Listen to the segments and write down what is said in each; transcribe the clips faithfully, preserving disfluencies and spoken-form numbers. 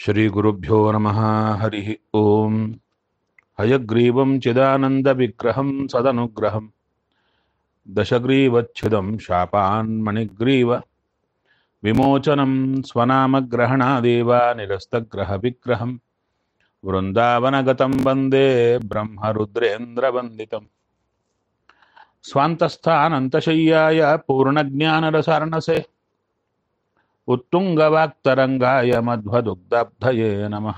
ಶ್ರೀಗುರುಭ್ಯೋ ನಮಃ ಹರಿ ಓಂ. ಹಯಗ್ರೀವಂ ಚಿದಾನಂದವಿಗ್ರಹಂ ಸದನುಗ್ರಹಂ ದಶಗ್ರೀವಚ್ಛಿದಂ ಶಾಪಾನ್ಮಣಿಗ್ರೀವ ವಿಮೋಚನಂ ಸ್ವನಾಮಗ್ರಹಣಾದೇವ ನಿರಸ್ತಗ್ರಹವಿಗ್ರಹಂ ವೃಂದಾವನಗತಂ ವಂದೇ ಬ್ರಹ್ಮರುದ್ರೇಂದ್ರವಂದಿತಂ. ಸ್ವಾಂತಸ್ಥಾನಂತಶಯ್ಯಾಯ ಪೂರ್ಣಜ್ಞಾನರಸಾರ್ಣಸೆ ಉತ್ತುಂಗವಾಕ್ತರಂಗಾಯ ಮಧ್ವದುಗ್ಧಬ್ಧಯೇ ನಮಃ.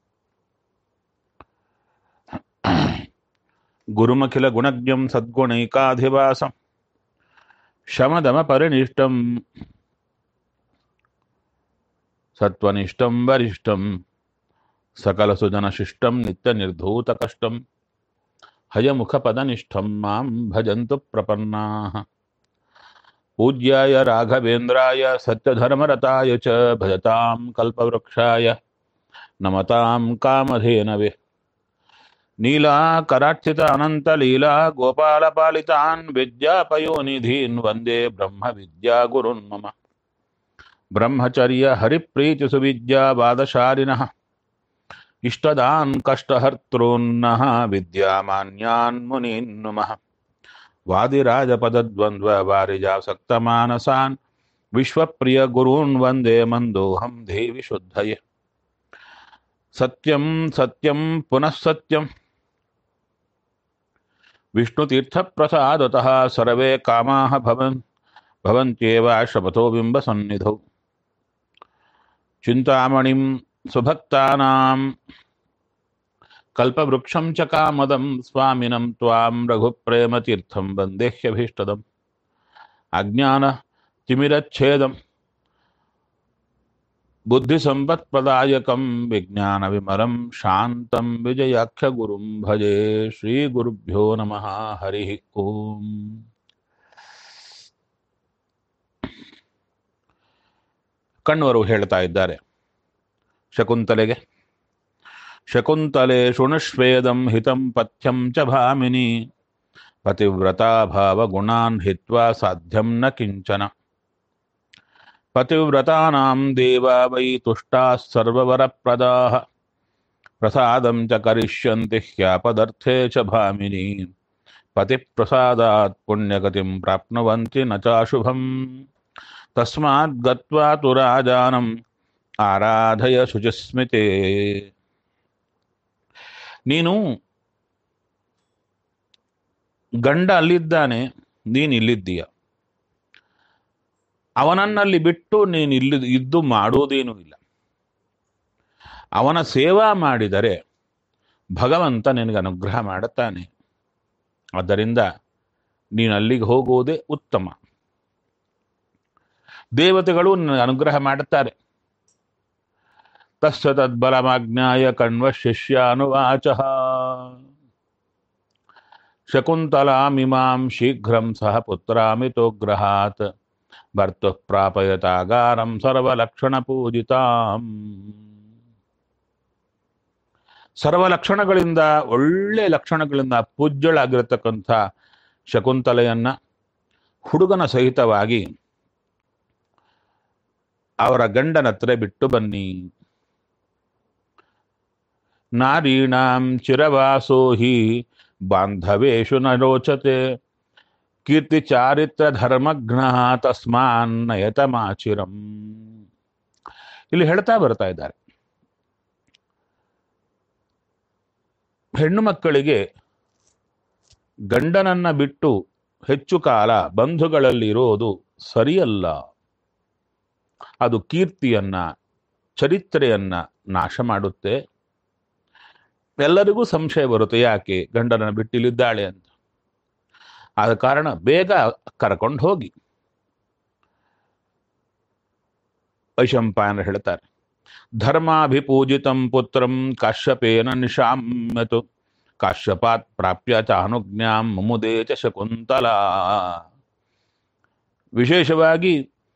ಗುರುಮಖಿಲ ಗುಣಜ್ಞಂ ಸದ್ಗುಣೈಕಾಧಿವಾಸಂ ಶಮದಮ ಪರಿನಿಷ್ಠಂ ಸತ್ವನಿಷ್ಠಂ ವರಿಷ್ಠಂ ಸಕಲಸುಜನಶಿಷ್ಟಂ ನಿತ್ಯನಿರ್ಧೂತ ಕಷ್ಟಂ ಹಯಮುಖಪದನಿಷ್ಠಂ ಮಾಂ ಭಜಂತು ಪ್ರಪನ್ನಾಃ. ಪೂಜ್ಯಾಯ ರಾಘವೇಂದ್ರಾಯ ಸತ್ಯಧರ್ಮರತಾಯ ಚ ಭಜತಾಂ ಕಲ್ಪವೃಕ್ಷಾಯ ನಮತಾಂ ಕಾಮಧೇನವೇ. ನೀಲಾಕರಾರ್ಚಿತ ಅನಂತಲೀಲಾ ಗೋಪಾಲಪಾಲಿತಾನ್ ವಿದ್ಯಾಪಯೋನಿಧೀನ್ ವಂದೇ ಬ್ರಹ್ಮ ವಿದ್ಯಾಗುರುನ್ ಮಮ. ಬ್ರಹ್ಮಚರ್ಯ ಹರಿಪ್ರೀತಿ ಸುವಿದ್ಯಾ ವಾದಶಾಲಿನಃ ಇಷ್ಟದಾನ್ ಕಷ್ಟಹರ್ತॄನ್ನಃ ವಿದ್ಯಾಮಾನ್ಯಾನ್ ಮುನೀನ್ ನುಮಃ. ವಾದಿರಾಜಪದದ್ವಂದ್ವ ವಾರಿಜಾಸಕ್ತಮಾನಸಾನ್ ವಿಶ್ವಪ್ರಿಯ ಗುರೂನ್ ವಂದೇ ಮಂದೋಹಂ ದೇವಿ ಶುದ್ಧಯೇ. ಸತ್ಯಂ ಸತ್ಯಂ ಪುನಃ ಸತ್ಯಂ ವಿಷ್ಣುತೀರ್ಥಪ್ರಸಾದತಃ ಸರ್ವೇ ಕಾಮಾಃ ಭವನ್ ಭವಂತ್ಯೇವ ಶಪಥೋ ಬಿಂಬಸನ್ನಿಧೌ. ಚಿಂತಾಮಣಿಂ ಸುಭಕ್ತಾನಾಂ ಕಲ್ಪವೃಕ್ಷಂ ಚ ಕಾಮದಂ ಸ್ವಾಮಿನಂ ತ್ವಾಂ ರಘುಪ್ರೇಮತೀರ್ಥಂ ವಂದೇಹ್ಯಭೀಷ್ಟದಂ. ಅಜ್ಞಾನ ತಿಮಿರಚ್ಛೇದಂ ಬುದ್ಧಿಸಂಪತ್ಪ್ರದಾಯಕಂ ವಿಜ್ಞಾನವಿಮಲಂ ಶಾಂತಂ ವಿಜಯಾಖ್ಯಗುರುಂ ಭಜೆ. ಶ್ರೀಗುರುಭ್ಯೋ ನಮಃ ಹರಿ ಓಂ. ಕಣ್ವರು ಹೇಳ್ತಾ ಇದ್ದಾರೆ ಶಕುಂತಲೆಗೆ, ಶಕುಂತಲೆ ಶೃಣುಷ್ವೇದಂ ಹಿತಂ ಪಥ್ಯಂ ಚ ಭಾಮಿನಿ ಪತಿವ್ರತಾ ಭಾವಗುಣಾನ್ ಹಿತ್ವಾ ಸಾಧ್ಯಂ ನ ಕಿಂಚನ. ಪತಿವ್ರತಾನಾಂ ದೇವಾ ವೈ ತುಷ್ಟಾಃ ಸರ್ವವರಪ್ರದಾಃ ಪ್ರಸಾದಂ ಚ ಕರಿಷ್ಯಂತಿ ಹ್ಯಾಪದರ್ಥೇ ಚ ಭಾಮಿನಿ. ಪತಿಪ್ರಸಾದಾತ್ ಪುಣ್ಯಗತಿಂ ಪ್ರಾಪ್ನುವಂತಿ ನ ಚಾಶುಭಂ. ತಸ್ಮಾತ್ ಗತ್ವಾ ತು ರಾಜಾನಂ ಆರಾಧಯ ಶುಚಿಸ್ಮಿತೆ. ನೀನು ಗಂಡ ಅಲ್ಲಿದ್ದಾನೆ, ನೀನು ಇಲ್ಲಿದ್ದೀಯ. ಅವನನ್ನಲ್ಲಿ ಬಿಟ್ಟು ನೀನು ಇಲ್ಲಿ ಇದ್ದು ಮಾಡುವುದೇನೂ ಇಲ್ಲ. ಅವನ ಸೇವಾ ಮಾಡಿದರೆ ಭಗವಂತ ನಿನಗೆ ಅನುಗ್ರಹ ಮಾಡುತ್ತಾನೆ. ಆದ್ದರಿಂದ ನೀನು ಅಲ್ಲಿಗೆ ಹೋಗುವುದೇ ಉತ್ತಮ. ದೇವತೆಗಳು ನಿನಗೆ ಅನುಗ್ರಹ ಮಾಡುತ್ತಾರೆ. ತಸ್ಯ ತದ್ಬಲಮಾಜ್ಞಾಯ ಕಣ್ವ ಶಿಷ್ಯಾನುವಾಚಃ. ಶಕುಂತಲಾಮಿಮಾಂ ಶೀಘ್ರಂ ಸಹ ಪುತ್ರಾಮಿತೋಗ್ರಹಾತ್ ಭರ್ತುಃ ಪ್ರಾಪಯತಾಗಾರಂ ಸರ್ವಲಕ್ಷಣ ಪೂಜಿತಾಂ. ಸರ್ವಲಕ್ಷಣಗಳಿಂದ, ಒಳ್ಳೆ ಲಕ್ಷಣಗಳಿಂದ ಪೂಜ್ಯಳಾಗಿರತಕ್ಕಂಥ ಶಕುಂತಲೆಯನ್ನ ಹುಡುಗನ ಸಹಿತವಾಗಿ ಅವರ ಗಂಡನತ್ರ ಬಿಟ್ಟು ಬನ್ನಿ. ನಾರೀಣಾಂ ಚಿರವಾಸೋ ಹಿ ಬಾಂಧವೇಶು ನ ರೋಚತೆ ಕೀರ್ತಿ ಚಾರಿತ್ರ ಧರ್ಮಘ್ನ ತಸ್ಮಾನ್ ನಯತಮಾಚಿರಂ. ಇಲ್ಲಿ ಹೇಳ್ತಾ ಬರ್ತಾ ಇದ್ದಾರೆ, ಹೆಣ್ಣು ಮಕ್ಕಳಿಗೆ ಗಂಡನನ್ನ ಬಿಟ್ಟು ಹೆಚ್ಚು ಕಾಲ ಬಂಧುಗಳಲ್ಲಿರೋದು ಸರಿಯಲ್ಲ. ಅದು ಕೀರ್ತಿಯನ್ನ, ಚರಿತ್ರೆಯನ್ನ ನಾಶ ಮಾಡುತ್ತೆ. ಎಲ್ಲರಿಗೂ ಸಂಶಯ ಬರುತ್ತೆ, ಯಾಕೆ ಗಂಡನನ್ನು ಬಿಟ್ಟಿಲ್ಲಿದ್ದಾಳೆ ಅಂತ. ಆದ ಕಾರಣ ಬೇಗ ಕರ್ಕೊಂಡು ಹೋಗಿ. ವೈಶಂಪಾಯನರು ಹೇಳ್ತಾರೆ, ಧರ್ಮಾಭಿಪೂಜಿತಂ ಪುತ್ರಂ ಕಾಶ್ಯಪೇನ ನಿಶಾಮ್ಯತು ಕಾಶ್ಯಪಾತ್ ಪ್ರಾಪ್ಯ ಚ ಅನುಜ್ಞಾಂ ಮುಮುದೇ ಚ ಶಕುಂತಲಾ. ವಿಶೇಷವಾಗಿ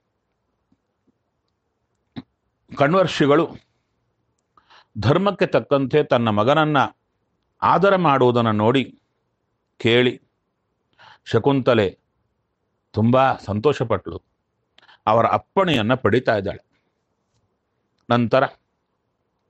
ಕಣ್ವರ್ಷಿಗಳು ಧರ್ಮಕ್ಕೆ ತಕ್ಕಂತೆ ತನ್ನ ಮಗನನ್ನ ಆದರ ಮಾಡುವುದನ್ನು ನೋಡಿ ಕೇಳಿ ಶಕುಂತಲೆ ತುಂಬ ಸಂತೋಷಪಟ್ಟಳು. ಅವರ ಅಪ್ಪಣೆಯನ್ನು ಪಡಿತಾ ಇದ್ದಾಳೆ. ನಂತರ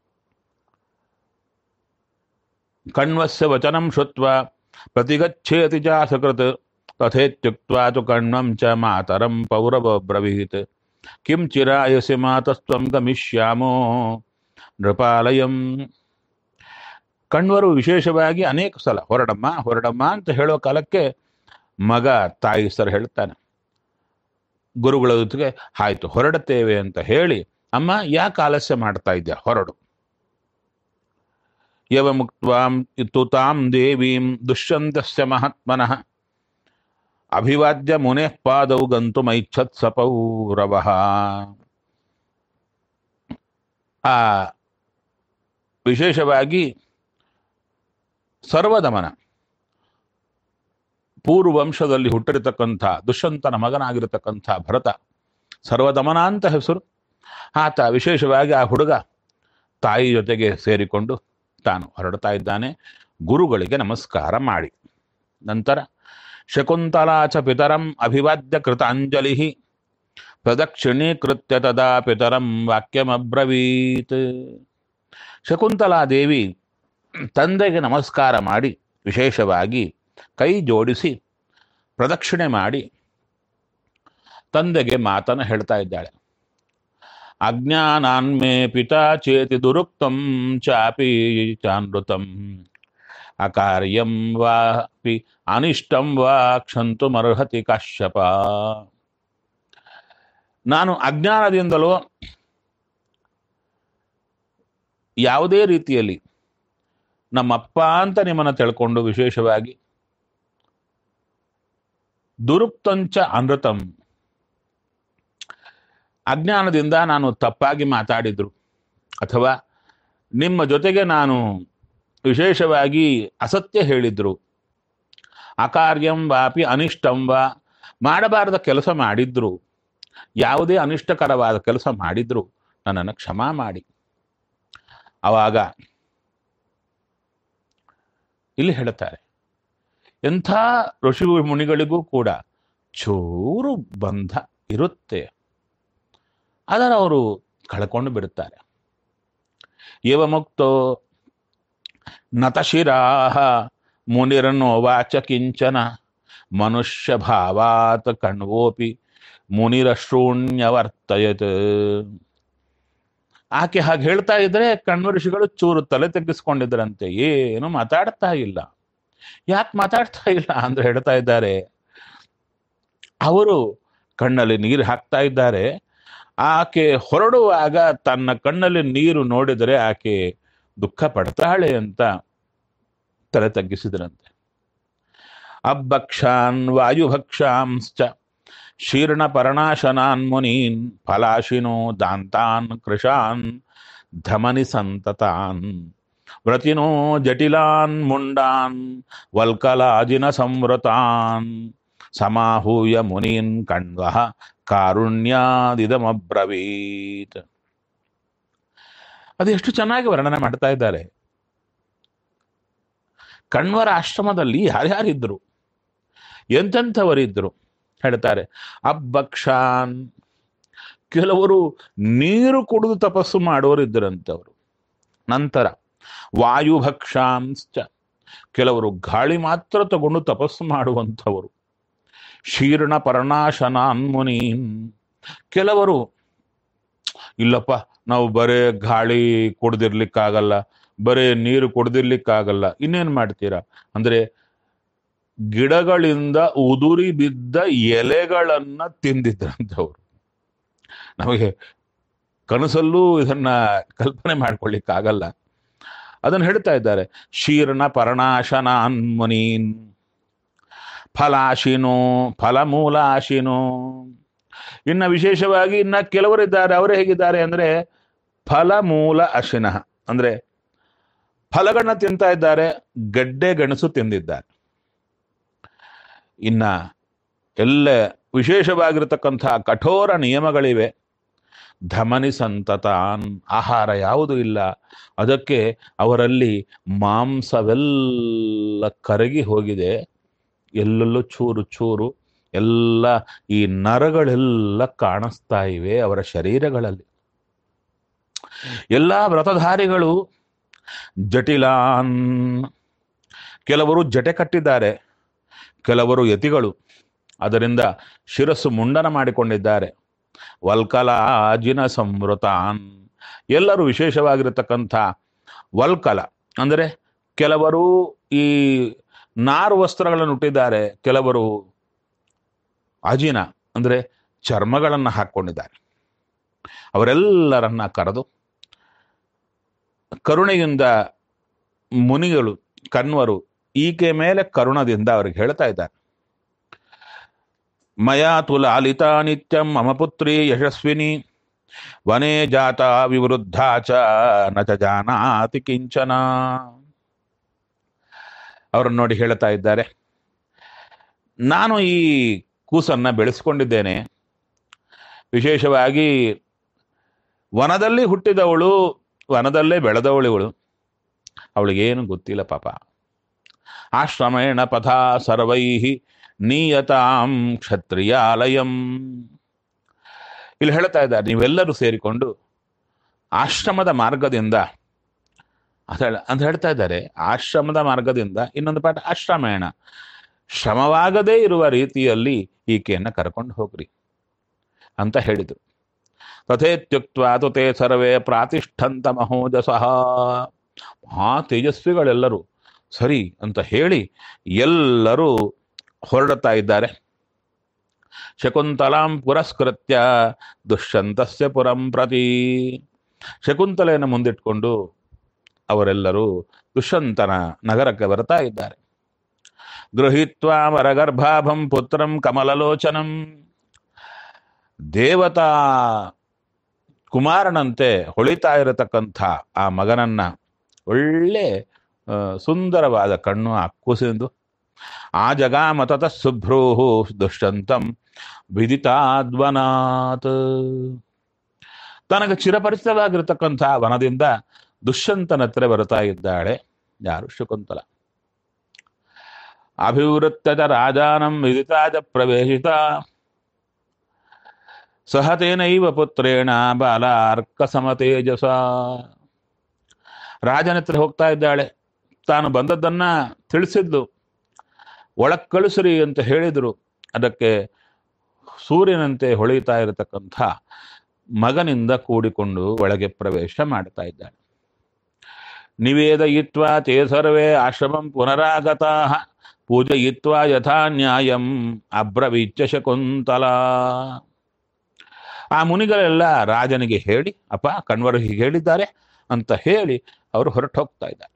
ಕಣ್ವಸ್ಯ ವಚನಂ ಶುತ್ವ ಪ್ರತಿಗಚ್ಚೇತಿ ಚ ಸಕೃತ್ ತಥೇತ್ಯುಕ್ತ್ವಾ ತು ಕಣ್ವಂ ಚ ಮಾತರಂ ಪೌರವ ಬ್ರವೀತ್ ಕಿಂ ಚಿರಾಯಸಿ ಮಾತಸ್ತ್ವಂ ಗಮಿಷ್ಯಾಮೋ ನೃಪಾಲಯಂ. ಕಣ್ವರು ವಿಶೇಷವಾಗಿ ಅನೇಕ ಸಲ ಹೊರಡಮ್ಮ ಹೊರಡಮ್ಮ ಅಂತ ಹೇಳೋ ಕಾಲಕ್ಕೆ ಮಗ ತಾಯಿ ಸರ್ ಹೇಳ್ತಾನೆ, ಗುರುಗಳ ಜೊತೆಗೆ ಆಯ್ತು ಹೊರಡುತ್ತೇವೆ ಅಂತ ಹೇಳಿ, ಅಮ್ಮ ಯಾಕೆ ಆಲಸ್ಯ ಮಾಡ್ತಾ ಇದ್ಯಾ, ಹೊರಡು. ಯವ ಮುಕ್ತ್ವಾಂ ಇತ್ತು ತಾಂ ದೇವೀಂ ದುಷ್ಯಂತಸ್ಯ ಮಹಾತ್ಮನಃ ಅಭಿವಾದ್ಯ ಮುನೇಃ ಪಾದೌ ಗಂತುಮೈಚ್ಛತ್ ಸಪೌರವಃ. ಆ ವಿಶೇಷವಾಗಿ ಸರ್ವದಮನ ಪೂರ್ವವಂಶದಲ್ಲಿ ಹುಟ್ಟಿರತಕ್ಕಂಥ ದುಷ್ಯಂತನ ಮಗನಾಗಿರತಕ್ಕಂಥ ಭರತ, ಸರ್ವದಮನ ಅಂತ ಹೆಸರು. ಆತ ವಿಶೇಷವಾಗಿ ಆ ಹುಡುಗ ತಾಯಿ ಜೊತೆಗೆ ಸೇರಿಕೊಂಡು ತಾನು ಹೊರಡ್ತಾ ಇದ್ದಾನೆ. ಗುರುಗಳಿಗೆ ನಮಸ್ಕಾರ ಮಾಡಿ ನಂತರ ಶಕುಂತಲಾಚ ಪಿತರಂ ಅಭಿವಾದ್ಯ ಕೃತಾಂಜಲಿ ಪ್ರದಕ್ಷಿಣೀಕೃತ್ಯ ತದಾ ಪಿತರಂ ವಾಕ್ಯಮಬ್ರವೀತ್. ಶಕುಂತಲಾದೇವಿ ತಂದೆಗೆ ನಮಸ್ಕಾರ ಮಾಡಿ ವಿಶೇಷವಾಗಿ ಕೈ ಜೋಡಿಸಿ ಪ್ರದಕ್ಷಿಣೆ ಮಾಡಿ ತಂದೆಗೆ ಮಾತನ್ನು ಹೇಳ್ತಾ ಇದ್ದಾಳೆ. ಅಜ್ಞಾನಾನ್ಮೇ ಪಿತಾ ಚೇತಿ ದುರುಕ್ತಂ ಚಾಪಿ ಚಾನೃತಂ ಅಕಾರ್ಯಂ ವಾಪಿ ಅನಿಷ್ಟಂ ವಾ ಕ್ಷಂತುಮರ್ಹತಿ ಕಾಶ್ಯಪ. ನಾನು ಅಜ್ಞಾನದಿಂದಲೋ ಯಾವುದೇ ರೀತಿಯಲ್ಲಿ ನಮ್ಮಪ್ಪ ಅಂತ ನಿಮ್ಮನ್ನು ತಿಳ್ಕೊಂಡು ವಿಶೇಷವಾಗಿ ದುರುಕ್ತಂಚ ಅನೃತಂ, ಅಜ್ಞಾನದಿಂದ ನಾನು ತಪ್ಪಾಗಿ ಮಾತಾಡಿದ್ರು ಅಥವಾ ನಿಮ್ಮ ಜೊತೆಗೆ ನಾನು ವಿಶೇಷವಾಗಿ ಅಸತ್ಯ ಹೇಳಿದ್ರು, ಅಕಾರ್ಯಂ ವಾಪಿ ಅನಿಷ್ಟಂ ವಾ, ಮಾಡಬಾರದ ಕೆಲಸ ಮಾಡಿದ್ರು, ಯಾವುದೇ ಅನಿಷ್ಟಕರವಾದ ಕೆಲಸ ಮಾಡಿದ್ರು ನನ್ನನ್ನು ಕ್ಷಮಾ ಮಾಡಿ. ಆವಾಗ ಇಲ್ಲಿ ಹೇಳುತ್ತಾರೆ, ಎಂಥ ಋಷಿ ಮುನಿಗಳಿಗೂ ಕೂಡ ಚೂರು ಬಂಧ ಇರುತ್ತೆ, ಅದರ ಅವರು ಕಳ್ಕೊಂಡು ಬಿಡುತ್ತಾರೆ. ಏವ ಮುಕ್ತೋ ನತಶಿರಾಹ ಮುನಿರನ್ನೋ ವಾಚ ಕಿಂಚನ ಮನುಷ್ಯ ಭಾವಾತ್ ಕಣ್ವೋಪಿ ಮುನಿರಶೂನ್ಯವರ್ತಯತ್. ಆಕೆ ಹಾಗೆ ಹೇಳ್ತಾ ಇದ್ರೆ ಕಣ್ವ ಋಷಿಗಳು ಚೂರು ತಲೆ ತೆಗೆಸ್ಕೊಂಡಿದ್ರಂತೆ, ಏನು ಮಾತಾಡ್ತಾ ಇಲ್ಲ. ಯಾಕೆ ಮಾತಾಡ್ತಾ ಇಲ್ಲ ಅಂದ್ರೆ ಹೇಳ್ತಾ ಇದ್ದಾರೆ, ಅವರು ಕಣ್ಣಲ್ಲಿ ನೀರು ಹಾಕ್ತಾ ಇದ್ದಾರೆ. ಆಕೆ ಹೊರಡುವಾಗ ತನ್ನ ಕಣ್ಣಲ್ಲಿ ನೀರು ನೋಡಿದರೆ ಆಕೆ ದುಃಖ ಪಡ್ತಾಳೆ ಅಂತ ತಲೆ ತಗ್ಗಿಸಿದ್ರಂತೆ. ಅಬ್ಬಕ್ಷಾನ್ ವಾಯುಭಕ್ಷಾಂಶ್ಚ ಶೀರ್ಣ ಪರ್ಣಾಶನಾನ್ ಮುನೀನ್ ಫಲಾಶಿನೋ ದಾಂತಾನ್ ಕೃಶಾನ್ ಧಮನಿ ಸಂತತಾನ್ ವ್ರತಿನೋ ಜಟಿಲಾನ್ ಮುಂಡಾನ್ ವಲ್ಕಲಾಜಿನ ಸಂವೃತಾನ್ ಸಮಾಹೂಯ ಮುನೀನ್ ಕಣ್ವಃ ಕಾರುಣ್ಯಾದಿದಮಬ್ರವೀತ್. ಅದೆಷ್ಟು ಚೆನ್ನಾಗಿ ವರ್ಣನೆ ಮಾಡ್ತಾ ಇದ್ದಾರೆ. ಕಣ್ವರ ಆಶ್ರಮದಲ್ಲಿ ಯಾರ್ಯಾರಿದ್ರು, ಎಂತೆಂಥವರಿದ್ರು ಹೇಳ್ತಾರೆ. ಅಬ್ಬಕ್ಷಾನ್, ಕೆಲವರು ನೀರು ಕುಡಿದು ತಪಸ್ಸು ಮಾಡೋರು ಇದ್ದರಂತವರು. ನಂತರ ವಾಯುಭಕ್ಷಾಂಶ್ಚ, ಕೆಲವರು ಗಾಳಿ ಮಾತ್ರ ತಗೊಂಡು ತಪಸ್ಸು ಮಾಡುವಂಥವರು. ಶೀರ್ಣ ಪರ್ಣಾಶನಾನ್ ಮುನೀನ್, ಕೆಲವರು ಇಲ್ಲಪ್ಪ ನಾವು ಬರೇ ಗಾಳಿ ಕುಡ್ದಿರ್ಲಿಕ್ಕಾಗಲ್ಲ, ಬರೇ ನೀರು ಕುಡ್ದಿರ್ಲಿಕ್ಕಾಗಲ್ಲ, ಇನ್ನೇನು ಮಾಡ್ತೀರಾ ಅಂದ್ರೆ ಗಿಡಗಳಿಂದ ಉದುರಿ ಬಿದ್ದ ಎಲೆಗಳನ್ನ ತಿಂದಿದ್ರಂಥವ್ರು. ನಮಗೆ ಕನಸಲ್ಲೂ ಇದನ್ನ ಕಲ್ಪನೆ ಮಾಡ್ಕೊಳ್ಳಿಕ್ಕಾಗಲ್ಲ. ಅದನ್ನು ಹೇಳ್ತಾ ಇದ್ದಾರೆ. ಶೀರ್ಣ ಪರ್ಣಾಶನಾನ್ ಮುನೀನ್ ಫಲಾಶಿನೋ ಫಲಮೂಲಾಶಿನೋ. ಇನ್ನ ವಿಶೇಷವಾಗಿ ಇನ್ನ ಕೆಲವರಿದ್ದಾರೆ, ಅವರೇ ಹೇಗಿದ್ದಾರೆ ಅಂದ್ರೆ ಫಲಮೂಲ ಅಶಿನಃ, ಅಂದ್ರೆ ಫಲಗಳನ್ನ ತಿಂತಾ ಇದ್ದಾರೆ, ಗಡ್ಡೆ ಗೆಣಸು ತಿಂದಿದ್ದಾರೆ. ಇನ್ನ ಎಲ್ಲ ವಿಶೇಷವಾಗಿರತಕ್ಕಂತಹ ಕಠೋರ ನಿಯಮಗಳಿವೆ. ಧಮನಿ ಸಂತತಾನ್, ಆಹಾರ ಯಾವುದು ಇಲ್ಲ, ಅದಕ್ಕೆ ಅವರಲ್ಲಿ ಮಾಂಸವೆಲ್ಲ ಕರಗಿ ಹೋಗಿದೆ, ಎಲ್ಲೆಲ್ಲೂ ಚೂರು ಚೂರು ಎಲ್ಲ ಈ ನರಗಳೆಲ್ಲ ಕಾಣಿಸ್ತಾ ಇವೆ ಅವರ ಶರೀರಗಳಲ್ಲಿ. ಎಲ್ಲ ವ್ರತಧಾರಿಗಳು ಜಟಿಲಾನ್, ಕೆಲವರು ಜಟೆ ಕಟ್ಟಿದ್ದಾರೆ, ಕೆಲವರು ಯತಿಗಳು, ಅದರಿಂದ ಶಿರಸ್ಸು ಮುಂಡನ ಮಾಡಿಕೊಂಡಿದ್ದಾರೆ. ವಲ್ಕಲಾಜಿನ ಸಂವೃತಾನ್, ಎಲ್ಲರೂ ವಿಶೇಷವಾಗಿರತಕ್ಕಂಥ ವಲ್ಕಲ ಅಂದರೆ ಕೆಲವರು ಈ ನಾರು ವಸ್ತ್ರಗಳನ್ನು ಹುಟ್ಟಿದ್ದಾರೆ, ಕೆಲವರು ಅಜಿನ ಅಂದರೆ ಚರ್ಮಗಳನ್ನು ಹಾಕ್ಕೊಂಡಿದ್ದಾರೆ. ಅವರೆಲ್ಲರನ್ನ ಕರೆದು ಕರುಣೆಯಿಂದ ಮುನಿಗಳು ಕಣ್ವರು ಈಕೆ ಮೇಲೆ ಕರುಣದಿಂದ ಅವ್ರಿಗೆ ಹೇಳ್ತಾ ಇದ್ದಾರೆ, ಮಯಾ ತು ಲಾಲಿತಾ ನಿತ್ಯಂ ಮಮ ಪುತ್ರಿ ಯಶಸ್ವಿನಿ ವನೇ ಜಾತ ವಿವೃದ್ಧ ಚ ನ ಚ ಜಾನಾತಿ ಕಿಂಚನ. ಅವರನ್ನು ನೋಡಿ ಹೇಳ್ತಾ ಇದ್ದಾರೆ, ನಾನು ಈ ಕೂಸನ್ನ ಬೆಳೆಸ್ಕೊಂಡಿದ್ದೇನೆ, ವಿಶೇಷವಾಗಿ ವನದಲ್ಲಿ ಹುಟ್ಟಿದವಳು, ವನದಲ್ಲೇ ಬೆಳೆದವಳಿವಳು, ಅವಳಿಗೇನು ಗೊತ್ತಿಲ್ಲ ಪಾಪ. ಆಶ್ರಮೇಣ ಪಥಾ ಸರ್ವೈ ನೀಯತಾಂ ಕ್ಷತ್ರಿಯಾಲಯಂ. ಇಲ್ಲಿ ಹೇಳ್ತಾ ಇದ್ದಾರೆ, ನೀವೆಲ್ಲರೂ ಸೇರಿಕೊಂಡು ಆಶ್ರಮದ ಮಾರ್ಗದಿಂದ ಅಂತ ಹೇಳ ಅಂತ ಹೇಳ್ತಾ ಇದ್ದಾರೆ. ಆಶ್ರಮದ ಮಾರ್ಗದಿಂದ ಇನ್ನೊಂದು ಪಾಠ ಆಶ್ರಮೇಣ, ಶ್ರಮವಾಗದೇ ಇರುವ ರೀತಿಯಲ್ಲಿ ಈಕೆಯನ್ನು ಕರ್ಕೊಂಡು ಹೋಗ್ರಿ ಅಂತ ಹೇಳಿದರು. ತಥೇತ್ಯುಕ್ತ್ವಾ ತು ತೇ ಸರ್ವೇ ಪ್ರಾತಿಷ್ಠಂತ ಮಹೋಜಸಃ. ಮಹಾ ತೇಜಸ್ವಿಗಳೆಲ್ಲರೂ ಸರಿ ಅಂತ ಹೇಳಿ ಎಲ್ಲರೂ ಹೊರಡುತ್ತಾ ಇದ್ದಾರೆ. ಶಕುಂತಲಾಂ ಪುರಸ್ಕೃತ್ಯ ದುಷ್ಯಂತಸ್ಯ ಪುರಂ ಪ್ರತಿ. ಶಕುಂತಲೆಯನ್ನು ಮುಂದಿಟ್ಕೊಂಡು ಅವರೆಲ್ಲರೂ ದುಷ್ಯಂತನ ನಗರಕ್ಕೆ ಬರ್ತಾ ಇದ್ದಾರೆ. ಗೃಹೀತ್ವಾ ವರಗರ್ಭಾಭಂ ಪುತ್ರಂ ಕಮಲಲೋಚನಂ. ದೇವತಾ ಕುಮಾರನಂತೆ ಹೊಳಿತಾ ಇರತಕ್ಕಂಥ ಆ ಮಗನನ್ನ, ಒಳ್ಳೆ ಸುಂದರವಾದ ಕಣ್ಣು ಆ ಕೂಸಿಂದು, ಆ ಜಗಾಮತತ ಸುಭ್ರೂಹು ದುಷ್ಯಂತಂ ವಿದಿತಾದ್ವನಾತ್. ತನಗೆ ಚಿರಪರಿಚಿತವಾಗಿರತಕ್ಕಂಥ ವನದಿಂದ ದುಷ್ಯಂತನ ಹತ್ರ ಬರ್ತಾ ಇದ್ದಾಳೆ ಯಾರು? ಶಕುಂತಲ. ಅಭಿವೃತ್ತದ ರಾಜಾನಂ ವಿದಿತಾಜ ಪ್ರವೇಶಿತ ಸಹತೇನೈವ ಪುತ್ರೇಣ ಬಾಲಾರ್ಕ ಸಮತೇಜಸ. ರಾಜನ ಹತ್ರ ಹೋಗ್ತಾ ಇದ್ದಾಳೆ, ತಾನು ಬಂದದ್ದನ್ನ ತಿಳಿಸಿದ್ಲು. ಒಳಕ್ ಕಳಿಸ್ರಿ ಅಂತ ಹೇಳಿದರು. ಅದಕ್ಕೆ ಸೂರ್ಯನಂತೆ ಹೊಳೆಯುತ್ತಾ ಇರತಕ್ಕಂಥ ಮಗನಿಂದ ಕೂಡಿಕೊಂಡು ಒಳಗೆ ಪ್ರವೇಶ ಮಾಡ್ತಾ ಇದ್ದಾಳೆ. ನಿವೇದಯಿತ್ವಾ ತೇ ಸರ್ವೇ ಆಶ್ರಮಂ ಪುನರಾಗತಾ ಪೂಜಯಿತ್ವಾ ಯಥಾ ನ್ಯಾಯಂ ಅಬ್ರವೀಚ್ಯ ಶಕುಂತಲಾ. ಆ ಮುನಿಗಳೆಲ್ಲ ರಾಜನಿಗೆ ಹೇಳಿ, ಅಪ್ಪ ಕಣ್ವರು ಹೀಗೆ ಹೇಳಿದ್ದಾರೆ ಅಂತ ಹೇಳಿ ಅವರು ಹೊರಟು ಹೋಗ್ತಾ ಇದ್ದಾರೆ.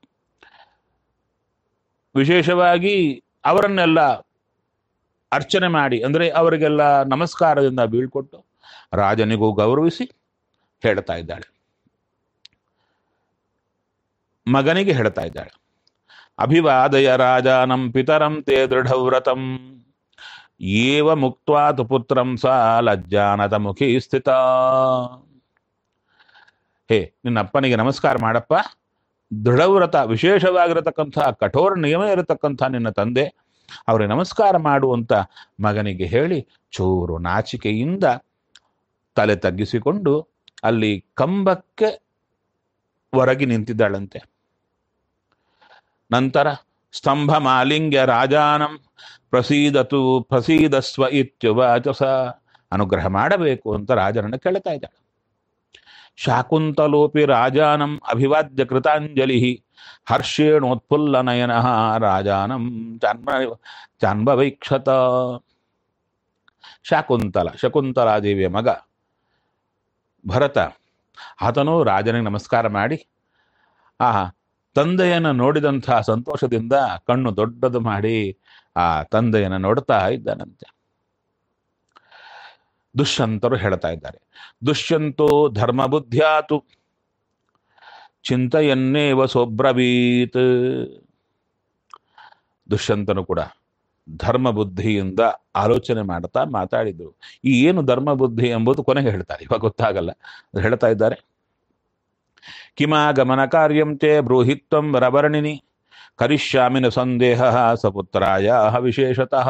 ವಿಶೇಷವಾಗಿ ಅವರನ್ನೆಲ್ಲ ಅರ್ಚನೆ ಮಾಡಿ, ಅಂದರೆ ಅವರಿಗೆಲ್ಲ ನಮಸ್ಕಾರದಿಂದ ಬೀಳ್ಕೊಟ್ಟು ರಾಜನಿಗೂ ಗೌರವಿಸಿ ಹೇಳ್ತಾ ಇದ್ದಾಳೆ. ಮಗನಿಗೆ ಹೇಳ್ತಾ ಇದ್ದಾಳೆ, ಅಭಿವಾದಯ ರಾಜಾನಂ ಪಿತರಂ ತೇ ದೃಢವ್ರತಂ ಏವ ಮುಕ್ತ್ವಾ ತು ಪುತ್ರಂ ಸಾ ಲಜ್ಜಾನತ ಮುಖಿ ಸ್ಥಿತ. ಹೇ, ನಿನ್ನ ಅಪ್ಪನಿಗೆ ನಮಸ್ಕಾರ ಮಾಡಪ್ಪ. ದೃಢವ್ರತ, ವಿಶೇಷವಾಗಿರತಕ್ಕಂಥ ಕಠೋರ ನಿಯಮ ಇರತಕ್ಕಂಥ ನಿನ್ನ ತಂದೆ, ಅವರಿಗೆ ನಮಸ್ಕಾರ ಮಾಡುವಂತ ಮಗನಿಗೆ ಹೇಳಿ ಚೂರು ನಾಚಿಕೆಯಿಂದ ತಲೆ ತಗ್ಗಿಸಿಕೊಂಡು ಅಲ್ಲಿ ಕಂಬಕ್ಕೆ ಹೊರಗಿ ನಿಂತಿದ್ದಾಳಂತೆ. ನಂತರ ಸ್ತಂಭ ಮಾಲಿಂಗ್ಯ ರಾಜಾನಂ ಪ್ರಸೀದತು ಪ್ರಸೀದಸ್ವ ಇತ್ಯುವಾಚಸ. ಅನುಗ್ರಹ ಮಾಡಬೇಕು ಅಂತ ರಾಜನನ್ನು ಕೇಳ್ತಾ ಇದ್ದಾಳೆ. ಶಾಕುಂತಲೋಪಿ ರಾಜಾನಂ ಅಭಿವಾದ್ಯ ಕೃತಾಂಜಲಿ ಹರ್ಷೇಣೋತ್ಫುಲ್ಲನಯನ ರಾಜಾನಂ ಚಾನ್ಮ ಚಾನ್ಭವೈಕ್ಷತ. ಶಾಕುಂತಲ, ಶಕುಂತಲಾದೇವಿಯ ಮಗ ಭರತ, ಆತನು ರಾಜನಿಗೆ ನಮಸ್ಕಾರ ಮಾಡಿ ಆ ತಂದೆಯನ್ನು ನೋಡಿದಂಥ ಸಂತೋಷದಿಂದ ಕಣ್ಣು ದೊಡ್ಡದು ಮಾಡಿ ಆ ತಂದೆಯನ್ನು ನೋಡ್ತಾ ಇದ್ದಾನಂತೆ. ದುಷ್ಯಂತರು ಹೇಳ್ತಾ ಇದ್ದಾರೆ, ದುಷ್ಯಂತೋ ಧರ್ಮ ಬುದ್ಧ್ಯಾತು ಚಿಂತೆಯನ್ನೇವ ಸೊಬ್ರವೀತ್. ದುಷ್ಯಂತನು ಕೂಡ ಧರ್ಮ ಬುದ್ಧಿಯಿಂದ ಆಲೋಚನೆ ಮಾಡ್ತಾ ಮಾತಾಡಿದ್ರು. ಈ ಏನು ಧರ್ಮ ಬುದ್ಧಿ ಎಂಬುದು ಕೊನೆಗೆ ಹೇಳ್ತಾರೆ, ಇವಾಗ ಗೊತ್ತಾಗಲ್ಲ. ಅದು ಹೇಳ್ತಾ ಇದ್ದಾರೆ, ಕಿಮಾಗಮನ ಕಾರ್ಯಂ ತೇ ಬ್ರೂಹಿತ್ವಂ ರವರ್ಣಿನಿ ಕರಿಷ್ಯಾಮಿನ ಸಂದೇಹ ಸಪುತ್ರಾಯ ವಿಶೇಷತಃ.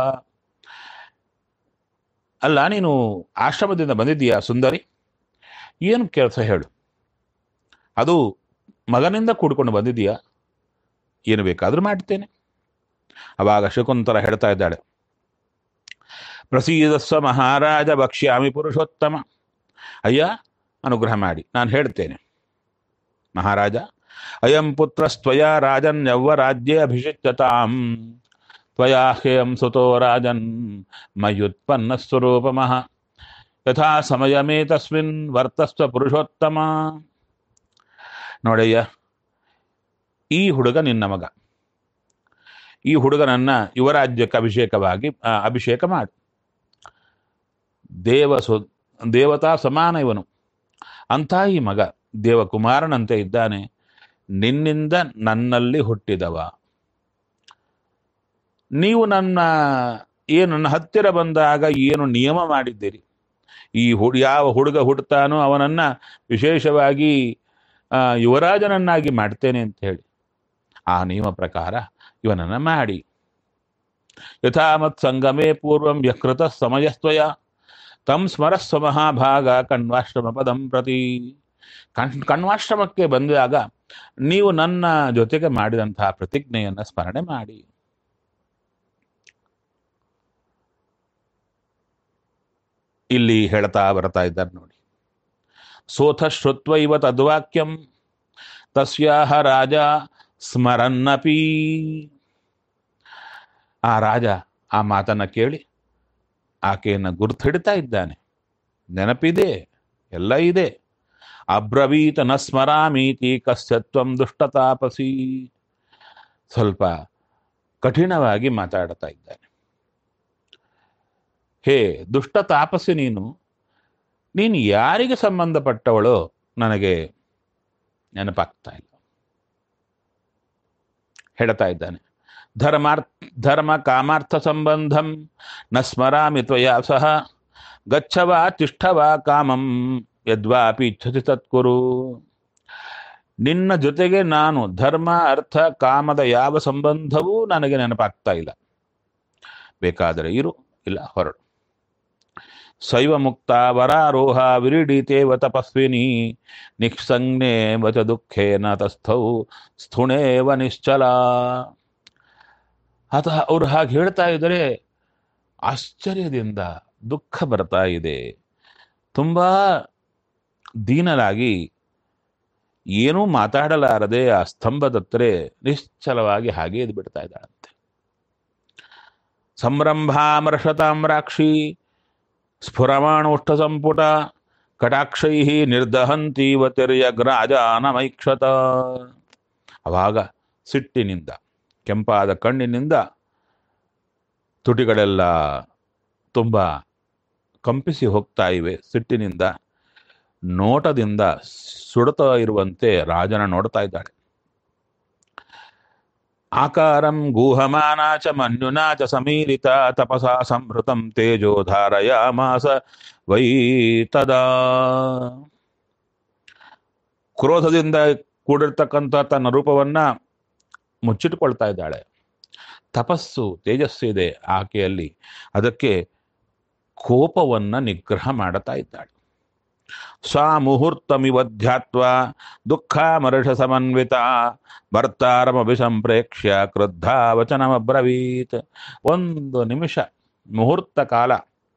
ಅಲ್ಲ, ನೀನು ಆಶ್ರಮದಿಂದ ಬಂದಿದ್ದೀಯಾ ಸುಂದರಿ? ಏನು ಕೆಲಸ ಹೇಳು? ಅದು ಮಗನಿಂದ ಕೂಡ್ಕೊಂಡು ಬಂದಿದ್ದೀಯಾ? ಏನು ಬೇಕಾದರೂ ಮಾಡ್ತೇನೆ. ಅವಾಗ ಶಕುಂತಲ ಹೇಳ್ತಾ ಇದ್ದಾಳೆ, ಪ್ರಸೀದಸ್ವ ಮಹಾರಾಜ ಭಕ್ಷ್ಯಾಮಿ ಪುರುಷೋತ್ತಮ. ಅಯ್ಯ, ಅನುಗ್ರಹ ಮಾಡಿ, ನಾನು ಹೇಳ್ತೇನೆ. ಮಹಾರಾಜ, ಅಯಂ ಪುತ್ರಸ್ತ್ವಯ ರಾಜನ್ ಯವ್ವ ರಾಜ್ಯೇ ಅಭಿಷಿಚ್ಯತಾಂ ತ್ವಯಾ ಹೇಯಂ ಸುತೋ ರಾಜನ್ ಮಯುತ್ಪನ್ನ ಸ್ವರೂಪಮಃ ಯಥಾ ಸಮಯಮೇ ತಸ್ಮಿನ್ ವರ್ತಸ್ವ ಪುರುಷೋತ್ತಮ. ನೋಡಯ್ಯ, ಈ ಹುಡುಗ ನಿನ್ನ ಮಗ. ಈ ಹುಡುಗನನ್ನ ಯುವರಾಜ್ಯಕ್ಕೆ ಅಭಿಷೇಕವಾಗಿ ಆ, ಅಭಿಷೇಕ ಮಾಡು. ದೇವ ಸು ದೇವತಾ ಸಮಾನ ಇವನು. ಅಂಥ ಈ ಮಗ ದೇವಕುಮಾರನಂತೆ ಇದ್ದಾನೆ. ನಿನ್ನಿಂದ ನನ್ನಲ್ಲಿ ಹುಟ್ಟಿದವ. ನೀವು ನನ್ನ ಏನು ನನ್ನ ಹತ್ತಿರ ಬಂದಾಗ ಏನು ನಿಯಮ ಮಾಡಿದ್ದೀರಿ, ಈ ಹುಡು ಯಾವ ಹುಡುಗ ಹುಟ್ಟುತ್ತಾನೋ ಅವನನ್ನ ವಿಶೇಷವಾಗಿ ಆ, ಯುವರಾಜನನ್ನಾಗಿ ಮಾಡ್ತೇನೆ ಅಂತ ಹೇಳಿ ಆ ನಿಯಮ ಪ್ರಕಾರ ಇವನನ್ನ ಮಾಡಿ. ಯಥಾ ಮತ್ ಸಂಗಮೇ ಪೂರ್ವಂ ಯಕೃತ ಸಮಯಸ್ತ್ವಯ ತಂ ಸ್ಮರಸ್ವ ಮಹಾಭಾಗ ಕಣ್ವಾಶ್ರಮ ಪದಂ ಪ್ರತಿ. ಕಣ್ ಕಣ್ವಾಶ್ರಮಕ್ಕೆ ಬಂದಾಗ ನೀವು ನನ್ನ ಜೊತೆಗೆ ಮಾಡಿದಂತಹ ಪ್ರತಿಜ್ಞೆಯನ್ನ ಸ್ಮರಣೆ ಮಾಡಿ. ಇಲ್ಲಿ ಹೇಳ್ತಾ ಬರ್ತಾ ಇದ್ದಾರೆ ನೋಡಿ. ಸೋಥ ಶ್ರುತ್ವ ಇವ ತದ್ವಾಕ್ಯಂ ತಸ್ಯಾಹ ರಾಜ ಸ್ಮರನ್ನಪಿ. ಆ ರಾಜ ಆ ಮಾತನ್ನ ಕೇಳಿ ಆಕೆಯನ್ನು ಗುರುತಿಡ್ತಾ ಇದ್ದಾನೆ. ನೆನಪಿದೆ, ಎಲ್ಲ ಇದೆ. ಅಬ್ರವೀತ ನ ಸ್ಮರಾಮೀತಿ ಕಸ್ಯತ್ವಂ ದುಷ್ಟತಾಪಸಿ. ಸ್ವಲ್ಪ ಕಠಿಣವಾಗಿ ಮಾತಾಡ್ತಾ ಇದ್ದಾನೆ. ಹೇ ದುಷ್ಟ ತಾಪಸಿ, ನೀನು ನೀನು ಯಾರಿಗೆ ಸಂಬಂಧಪಟ್ಟವಳೋ ನನಗೆ ನೆನಪಾಗ್ತಾ ಇಲ್ಲ. ಹೇಳ್ತಾ ಇದ್ದಾನೆ, ಧರ್ಮಾರ್ಥ ಧರ್ಮ ಕಾಮಾರ್ಥ ಸಂಬಂಧಂ ನ ಸ್ಮರಾಮಿ ತ್ವಯಾ ಸಹ ಗಚ್ಚವ ತಿಷ್ಠವ ಕಾಮಂ ಯದ್ವಾಪಿ ಇಚ್ಛತಿ ತತ್ಕುರು. ನಿನ್ನ ಜೊತೆಗೆ ನಾನು ಧರ್ಮ ಅರ್ಥ ಕಾಮದ ಯಾವ ಸಂಬಂಧವೂ ನನಗೆ ನೆನಪಾಗ್ತಾ ಇಲ್ಲ. ಬೇಕಾದರೆ ಇರು, ಇಲ್ಲ ಹೊರಡು. ಶೈವ ಮುಕ್ತ ವರಾರೋಹ ವಿರೀಡಿತೇವ ತಪಸ್ವಿನಿ ನಿಕ್ಸಂಜ್ಞೇ ವಚ ದುಃಖೇನ ತಸ್ಥೌ ಸ್ಥುಣೇವ ನಿಶ್ಚಲ. ಆತ ಅವ್ರು ಹಾಗೆ ಹೇಳ್ತಾ ಇದ್ದಾರೆ, ಆಶ್ಚರ್ಯದಿಂದ ದುಃಖ ಬರ್ತಾ ಇದೆ. ತುಂಬಾ ದೀನಲಾಗಿ ಏನೂ ಮಾತಾಡಲಾರದೆ ಆ ಸ್ತಂಭದತ್ತರೆ ನಿಶ್ಚಲವಾಗಿ ಹಾಗೆ ಇದು ಬಿಡ್ತಾ ಇದ್ದಾಳಂತೆ. ಸಂರಂಭಾಮರ್ಷತಾಮ್ರಾಕ್ಷಿ ಸ್ಫುರಮಾಣೋಷ್ಠ ಸಂಪುಟ ಕಟಾಕ್ಷೈ ನಿರ್ದಹಂತೀವ ತಿರ್ಯಗ್ರಾಜಾನಮೈಕ್ಷತ. ಅವಾಗ ಸಿಟ್ಟಿನಿಂದ ಕೆಂಪಾದ ಕಣ್ಣಿನಿಂದ ತುಟಿಗಳೆಲ್ಲ ತುಂಬ ಕಂಪಿಸಿ ಹೋಗ್ತಾ ಇವೆ. ಸಿಟ್ಟಿನಿಂದ ನೋಟದಿಂದ ಸುಡುತ್ತಾ ಇರುವಂತೆ ರಾಜನ ನೋಡ್ತಾ ಇದ್ದಾಳೆ. ಆಕಾರಂ ಗೂಹಮಾನಾಚ ಮನ್ಯುನಾಚ ಸಮೀರಿತ ತಪಸಾ ಸಂಭೃತಂ ತೇಜೋ ಧಾರಯಾಮಾಸ ವೈ ತದಾ. ಕ್ರೋಧದಿಂದ ಕೂಡಿರ್ತಕ್ಕಂಥ ತನ್ನ ರೂಪವನ್ನ ಮುಚ್ಚಿಟ್ಕೊಳ್ತಾ ಇದ್ದಾಳೆ. ತಪಸ್ಸು ತೇಜಸ್ಸಿದೆ ಆಕೆಯಲ್ಲಿ, ಅದಕ್ಕೆ ಕೋಪವನ್ನ ನಿಗ್ರಹ ಮಾಡುತ್ತಾ ಇದ್ದಾಳೆ. ಸ್ವ ಮುಹೂರ್ತಮಿವಧ್ಯಾತ್ವ ದುಃಖಾಮರ್ಷ ಸಮನ್ವಿತ ಭರ್ತಾರಮಭಿಸಂಪ್ರೇಕ್ಷ್ಯ ಕ್ರುದ್ಧ ವಚನಮಬ್ರವೀತ್. ಒಂದು ನಿಮಿಷ ಮುಹೂರ್ತ ಕಾಲ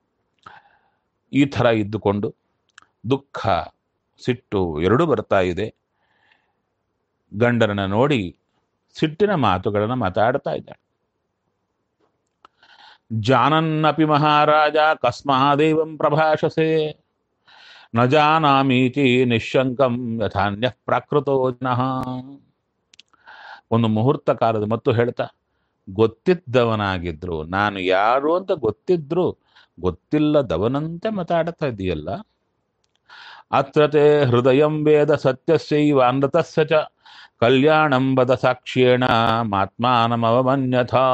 ಈ ಥರ ಇದ್ದುಕೊಂಡು ದುಃಖ ಸಿಟ್ಟು ಎರಡೂ ಬರ್ತಾ ಇದೆ. ಗಂಡರನ್ನ ನೋಡಿ ಸಿಟ್ಟಿನ ಮಾತುಗಳನ್ನು ಮಾತಾಡ್ತಾ ಇದ್ದಾಳೆ. ಜಾನನ್ನಪಿ ಮಹಾರಾಜ ಕಸ್ಮಾದೇವಂ ಪ್ರಭಾಷಸೆ ನ ಜಾನಾಮೀತಿ ನಿಶಂಕಂ ಯಥಾನ್ಯ ಪ್ರಾಕೃತೋ ಜನಃ. ಒಂದು ಮುಹೂರ್ತ ಕಾಲದ ಮತ್ತು ಹೇಳ್ತಾ, ಗೊತ್ತಿದ್ದವನಾಗಿದ್ರು, ನಾನು ಯಾರು ಅಂತ ಗೊತ್ತಿದ್ರು ಗೊತ್ತಿಲ್ಲದವನಂತೆ ಮಾತಾಡ್ತಾ ಇದೆಯಲ್ಲ. ಅತ್ರತೆ ಹೃದಯಂ ವೇದ ಸತ್ಯಸ್ಯೈವ ಅನೃತಸ್ಯ ಚ ಕಲ್ಯಾಣಂ ವದ ಸಾಕ್ಷ್ಯೇಣ ಮಾತ್ಮಾನಮವಮನ್ಯಥಾ.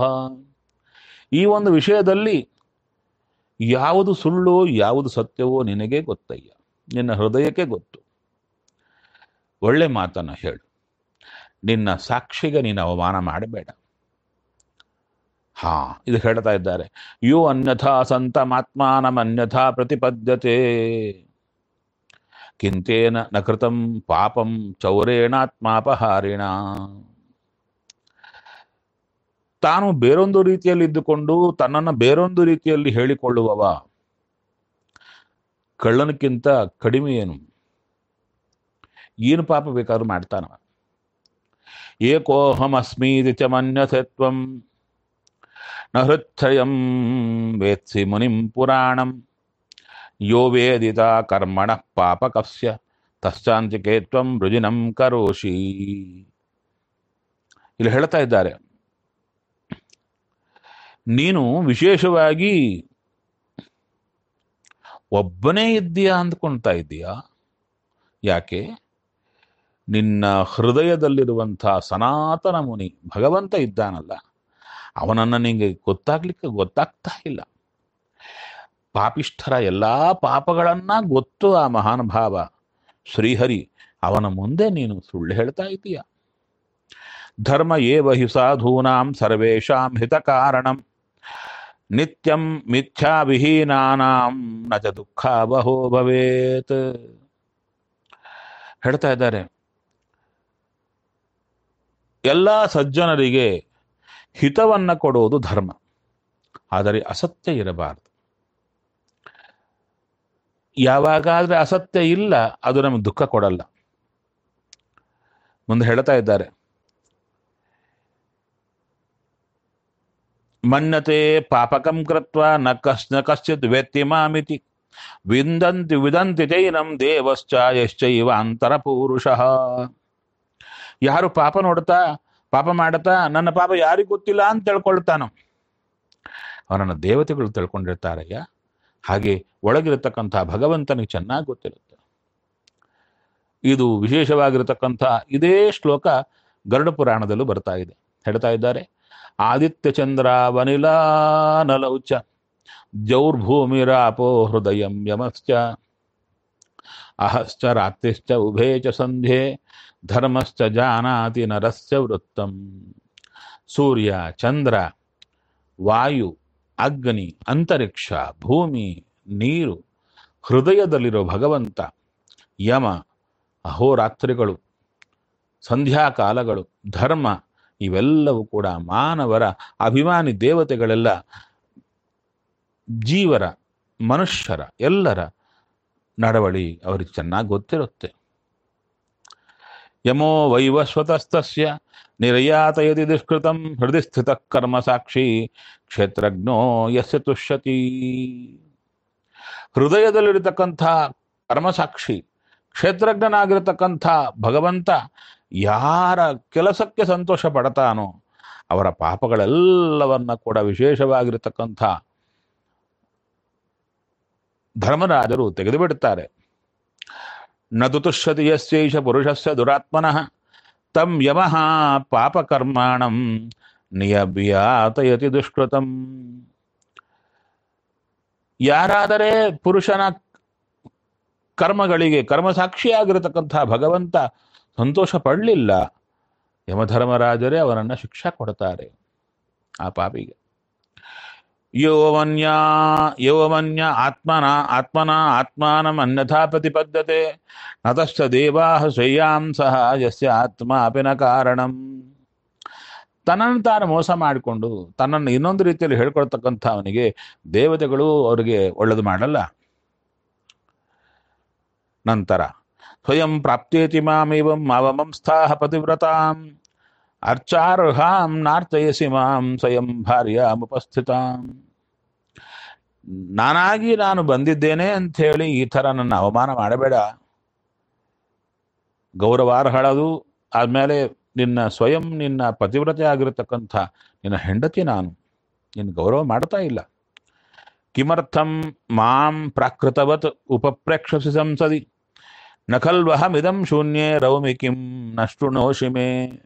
ಈ ಒಂದು ವಿಷಯದಲ್ಲಿ ಯಾವುದು ಸುಳ್ಳು ಯಾವುದು ಸತ್ಯವೋ ನಿನಗೆ ಗೊತ್ತಯ್ಯ, ನಿನ್ನ ಹೃದಯಕ್ಕೆ ಗೊತ್ತು. ಒಳ್ಳೆ ಮಾತನ್ನು ಹೇಳು, ನಿನ್ನ ಸಾಕ್ಷಿಗೆ ನೀನು ಅವಮಾನ ಮಾಡಬೇಡ. ಹಾ, ಇದು ಹೇಳ್ತಾ ಇದ್ದಾರೆ. ಯೋ ಅನ್ಯಥಾ ಸಂತಮಾತ್ಮಾನಮನ್ಯಥಾ ಪ್ರತಿಪದ್ಯತೆ ಕಿಂತೇನ ನ ಕೃತಂ ಪಾಪಂ ಚೌರೇಣಾತ್ಮಾಪಹಾರಿಣ. ತಾನು ಬೇರೊಂದು ರೀತಿಯಲ್ಲಿ ಇದ್ದುಕೊಂಡು ತನ್ನನ್ನು ಬೇರೊಂದು ರೀತಿಯಲ್ಲಿ ಹೇಳಿಕೊಳ್ಳುವವ ಕಳ್ಳನಕ್ಕಿಂತ ಕಡಿಮೆ ಏನು? ಏನು ಪಾಪ ಬೇಕಾದ್ರೂ ಮಾಡ್ತಾನವ. ಏಕೋಹಮಸ್ಮೀತಿ ಚ ಮನ್ಯಸೆ ತ್ವಂ ನ ಹೃಚ್ಛಯಂ ವೇತ್ಸಿ ಮುನಿಂ ಪುರಾಣಂ ಯೋ ವೇದಿತ ಕರ್ಮಣ ಪಾಪಕಸ್ಯ ತಶ್ಚಾಂತಿಕೆ ತ್ವಂ ವೃಜಿನಂ ಕರೋಷಿ. ಇಲ್ಲಿ ಹೇಳ್ತಾ ಇದ್ದಾರೆ, ನೀನು ವಿಶೇಷವಾಗಿ ಒಬ್ಬನೇ ಇದ್ದೀಯಾ ಅಂದ್ಕೊಳ್ತಾ ಇದ್ದೀಯಾ? ಯಾಕೆ? ನಿನ್ನ ಹೃದಯದಲ್ಲಿರುವಂಥ ಸನಾತನ ಮುನಿ ಭಗವಂತ ಇದ್ದಾನಲ್ಲ, ಅವನನ್ನು ನಿಂಗೆ ಗೊತ್ತಾಗ್ಲಿಕ್ಕೆ ಗೊತ್ತಾಗ್ತಾ ಇಲ್ಲ. ಪಾಪಿಷ್ಠರ ಎಲ್ಲ ಪಾಪಗಳನ್ನ ಗೊತ್ತು ಆ ಮಹಾನುಭಾವ ಶ್ರೀಹರಿ, ಅವನ ಮುಂದೆ ನೀನು ಸುಳ್ಳು ಹೇಳ್ತಾ ಇದ್ದೀಯ. ಧರ್ಮ ಏವ ಹಿ ಸಾಧೂನಾಂ ಸರ್ವೇಷಾಂ ಹಿತ ಕಾರಣಂ ನಿತ್ಯಂ ಮಿಥ್ಯಾವಿಹೀನಾನಾಂ ನ ಚ ದುಃಖ ವಹೋ ಭವೇತ್. ಹೇಳ್ತಾ ಇದ್ದಾರೆ, ಎಲ್ಲ ಸಜ್ಜನರಿಗೆ ಹಿತವನ್ನ ಕೊಡುವುದು ಧರ್ಮ, ಆದರೆ ಅಸತ್ಯ ಇರಬಾರದು. ಯಾವಾಗಾದ್ರೆ ಅಸತ್ಯ ಇಲ್ಲ, ಅದು ನಮಗೆ ದುಃಖ ಕೊಡಲ್ಲ. ಮುಂದೆ ಹೇಳ್ತಾ ಇದ್ದಾರೆ, ಮನ್ಯತೆ ಪಾಪಕಂ ಕೃತ್ವ ನ ಕಸ್ ನ ಕಶ್ಚಿತ್ ವೇತ್ತಿ ಮಾಮಿತಿ ವಿಂದಂತಿ ವಿದಂತಿ ಚೈನಂ ದೇವಶ್ಚ ಯಶ್ಚೈವ ಅಂತರ ಪೂರುಷಃ. ಯಾರು ಪಾಪ ನೋಡ್ತಾ ಪಾಪ ಮಾಡುತ್ತಾ ನನ್ನ ಪಾಪ ಯಾರಿಗೂ ಗೊತ್ತಿಲ್ಲ ಅಂತ ತಿಳ್ಕೊಳ್ತಾನೋ ಅವನನ್ನು ದೇವತೆಗಳು ತಿಳ್ಕೊಂಡಿರ್ತಾರಯ್ಯ. ಹಾಗೆ ಒಳಗಿರತಕ್ಕಂಥ ಭಗವಂತನಿಗೆ ಚೆನ್ನಾಗಿ ಗೊತ್ತಿರುತ್ತೆ. ಇದು ವಿಶೇಷವಾಗಿರತಕ್ಕಂಥ ಇದೇ ಶ್ಲೋಕ ಗರುಡ ಪುರಾಣದಲ್ಲೂ ಬರ್ತಾ ಇದೆ. ಹೇಳ್ತಾ ಇದ್ದಾರೆ, ಆದಿತ್ಯ ಚಂದ್ರಾವನಿಲಾನಲೌಚ ಜೌರ್ಭೂಮಿರಾಪೋ ಹೃದಯಂ ಯಮಶ್ಚ ಅಹಶ್ಚ ರಾತ್ರಿಶ್ಚ ಉಭೇ ಚ ಸಂಧ್ಯೆ ಧರ್ಮಶ್ಚ ಜಾನಾತಿ ನರಸ್ಯ ವೃತ್ತಂ. ಸೂರ್ಯ, ಚಂದ್ರ, ವಾಯು, ಅಗ್ನಿ, ಅಂತರಿಕ್ಷ, ಭೂಮಿ, ನೀರು, ಹೃದಯದಲ್ಲಿರೋ ಭಗವಂತ, ಯಮ, ಅಹೋರಾತ್ರಿಗಳು, ಸಂಧ್ಯಾಕಾಲಗಳು, ಧರ್ಮ, ಇವೆಲ್ಲವೂ ಕೂಡ ಮಾನವರ ಅಭಿಮಾನಿ ದೇವತೆಗಳೆಲ್ಲ ಜೀವರ, ಮನುಷ್ಯರ ಎಲ್ಲರ ನಡವಳಿ ಅವರಿಗೆ ಚೆನ್ನಾಗಿ ಗೊತ್ತಿರುತ್ತೆ. ಯಮೋ ವೈವಸ್ವತಸ್ತಸ್ಯ ನಿರ್ಯಾತಯತಿ ದುಷ್ಕೃತಂ ಹೃದಯ ಸ್ಥಿತ ಕರ್ಮ ಸಾಕ್ಷಿ ಕ್ಷೇತ್ರಜ್ಞೋ ಯಸ್ಯ ತುಷ್ಯತಿ. ಹೃದಯದಲ್ಲಿರತಕ್ಕಂಥ ಕರ್ಮಸಾಕ್ಷಿ ಕ್ಷೇತ್ರಜ್ಞನಾಗಿರತಕ್ಕಂಥ ಭಗವಂತ ಯಾರ ಕೆಲಸಕ್ಕೆ ಸಂತೋಷ ಪಡ್ತಾನೋ ಅವರ ಪಾಪಗಳೆಲ್ಲವನ್ನ ಕೂಡ ವಿಶೇಷವಾಗಿರತಕ್ಕಂಥ ಧರ್ಮರಾಜರು ತೆಗೆದು ಬಿಡುತ್ತಾರೆ. ನದು ತುಷ್ಯತಿ ಯಸ್ಯೈಷ ಪುರುಷಸ್ಯ ದುರಾತ್ಮನಃ ತಂ ಯಮಃ ಪಾಪಕರ್ಮಾಣಂ ನಿಯವ್ಯಾತಯತಿ ದುಷ್ಕೃತಂ. ಯಾರಾದರೆ ಪುರುಷನ ಕರ್ಮಗಳಿಗೆ ಕರ್ಮಸಾಕ್ಷಿಯಾಗಿರತಕ್ಕಂಥ ಭಗವಂತ ಸಂತೋಷ ಪಡಲಿಲ್ಲ, ಯಮಧರ್ಮರಾಜರೇ ಅವರನ್ನು ಶಿಕ್ಷಾ ಕೊಡ್ತಾರೆ ಆ ಪಾಪಿಗೆ. ಯೋವನ್ಯ ಯೋವನ್ಯ ಆತ್ಮನ ಆತ್ಮನ ಆತ್ಮಾನಂ ಅನ್ಯಥಾ ಪ್ರತಿಪದ್ಯತೆ ನತಶ್ಚ ದೇವಾಃ ಶ್ರೇಯಾಂಸಃ ಯಸ್ಯ ಆತ್ಮ ಅಪಿನ ಕಾರಣಂ. ತನ್ನನ್ನು ತಾನು ಮೋಸ ಮಾಡಿಕೊಂಡು ತನ್ನನ್ನು ಇನ್ನೊಂದು ರೀತಿಯಲ್ಲಿ ಹೇಳ್ಕೊಳ್ತಕ್ಕಂಥ ಅವನಿಗೆ ದೇವತೆಗಳು ಅವರಿಗೆ ಒಳ್ಳೆದು ಮಾಡಲ್ಲ. ನಂತರ ಸ್ವಯಂ ಪ್ರಾಪ್ತೇತಿ ಮಾಮೇವಂ ಮಾವಮಂಸ್ಥಾಹ ಪತಿವ್ರತಾಂ ಅರ್ಚಾರ್ಹಾಂ ನಾರ್ತಯಸಿ ಮಾಂ ಸ್ವಯಂ ಭಾರ್ಯಾಮುಪಸ್ಥಿತಾಂ. ನಾನಾಗಿ ನಾನು ಬಂದಿದ್ದೇನೆ ಅಂತ ಹೇಳಿ ಈ ಥರ ನನ್ನ ಅವಮಾನ ಮಾಡಬೇಡ. ಗೌರವಾರ್ಹಳದು ಆದ್ಮೇಲೆ ನಿನ್ನ ಸ್ವಯಂ ನಿನ್ನ ಪತಿವ್ರತೆ ಆಗಿರತಕ್ಕಂಥ ನಿನ್ನ ಹೆಂಡತಿ ನಾನು, ನಿನ್ನ ಗೌರವ ಮಾಡ್ತಾ ಇಲ್ಲ. ಕಿಮರ್ಥಂ ಮಾಂ ಪ್ರಾಕೃತವತ್ ಉಪಪ್ರೇಕ್ಷಸಿ ಸಂಸದಿ ನ ಖಲ್ವಹಮಿದಂ ಶೂನ್ಯೇ ರೌಮಿ ಕಿಂ ನಷ್ಟುಣೋಷಿ ಮೇ.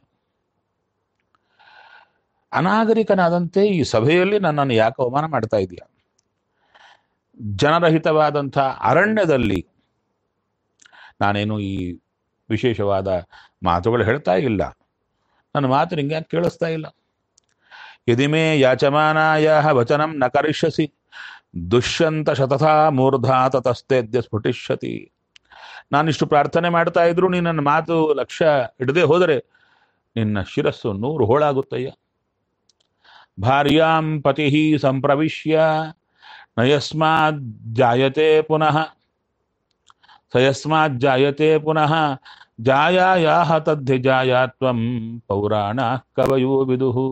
ಅನಾಗರಿಕನಾದಂತೆ ಈ ಸಭೆಯಲ್ಲಿ ನನ್ನನ್ನು ಯಾಕೆ ಅವಮಾನ ಮಾಡ್ತಾ ಇದೆಯಾ? ಜನರಹಿತವಾದಂಥ ಅರಣ್ಯದಲ್ಲಿ ನಾನೇನು ಈ ವಿಶೇಷವಾದ ಮಾತುಗಳು ಹೇಳ್ತಾ ಇಲ್ಲ, ನನ್ನ ಮಾತು ನಿಂಗೆ ಯಾಕೆ ಕೇಳಿಸ್ತಾ ಇಲ್ಲ? ಯದಿಮೇ ಯಾಚಮಾನಾಯ ವಚನಂ ನ ಕರಿಷ್ಯಸಿ ದುಷ್ಯಂತ ಶತಥಾ ಮೂರ್ಧಾ ತತಸ್ತೇದ್ಯ ಸ್ಫುಟಿಷ್ಯತಿ. ನಾನಿಷ್ಟು ಪ್ರಾರ್ಥನೆ ಮಾಡ್ತಾ ಇದ್ರು ನೀನು ನನ್ನ ಮಾತು ಲಕ್ಷ್ಯ ಇಡದೆ ಹೋದರೆ ನಿನ್ನ ಶಿರಸ್ಸು ನೂರು ಹೋಳಾಗುತ್ತಯ್ಯ. ಭಾರ್ಯಾಂ ಪತಿ ಸಂಪ್ರವಿಶ್ಯ ನಯಸ್ಮಾದ್ ಜಾಯತೆ ಪುನಃ ಸಯಸ್ಮಾತ್ ಜಾಯತೆ ಪುನಃ ಜಾಯಾಯಾಹ ತದ್ಧಿ ಜಾಯಾತ್ವಂ ಪೌರಾಣ ಕವಯೋ ವಿದುಹು.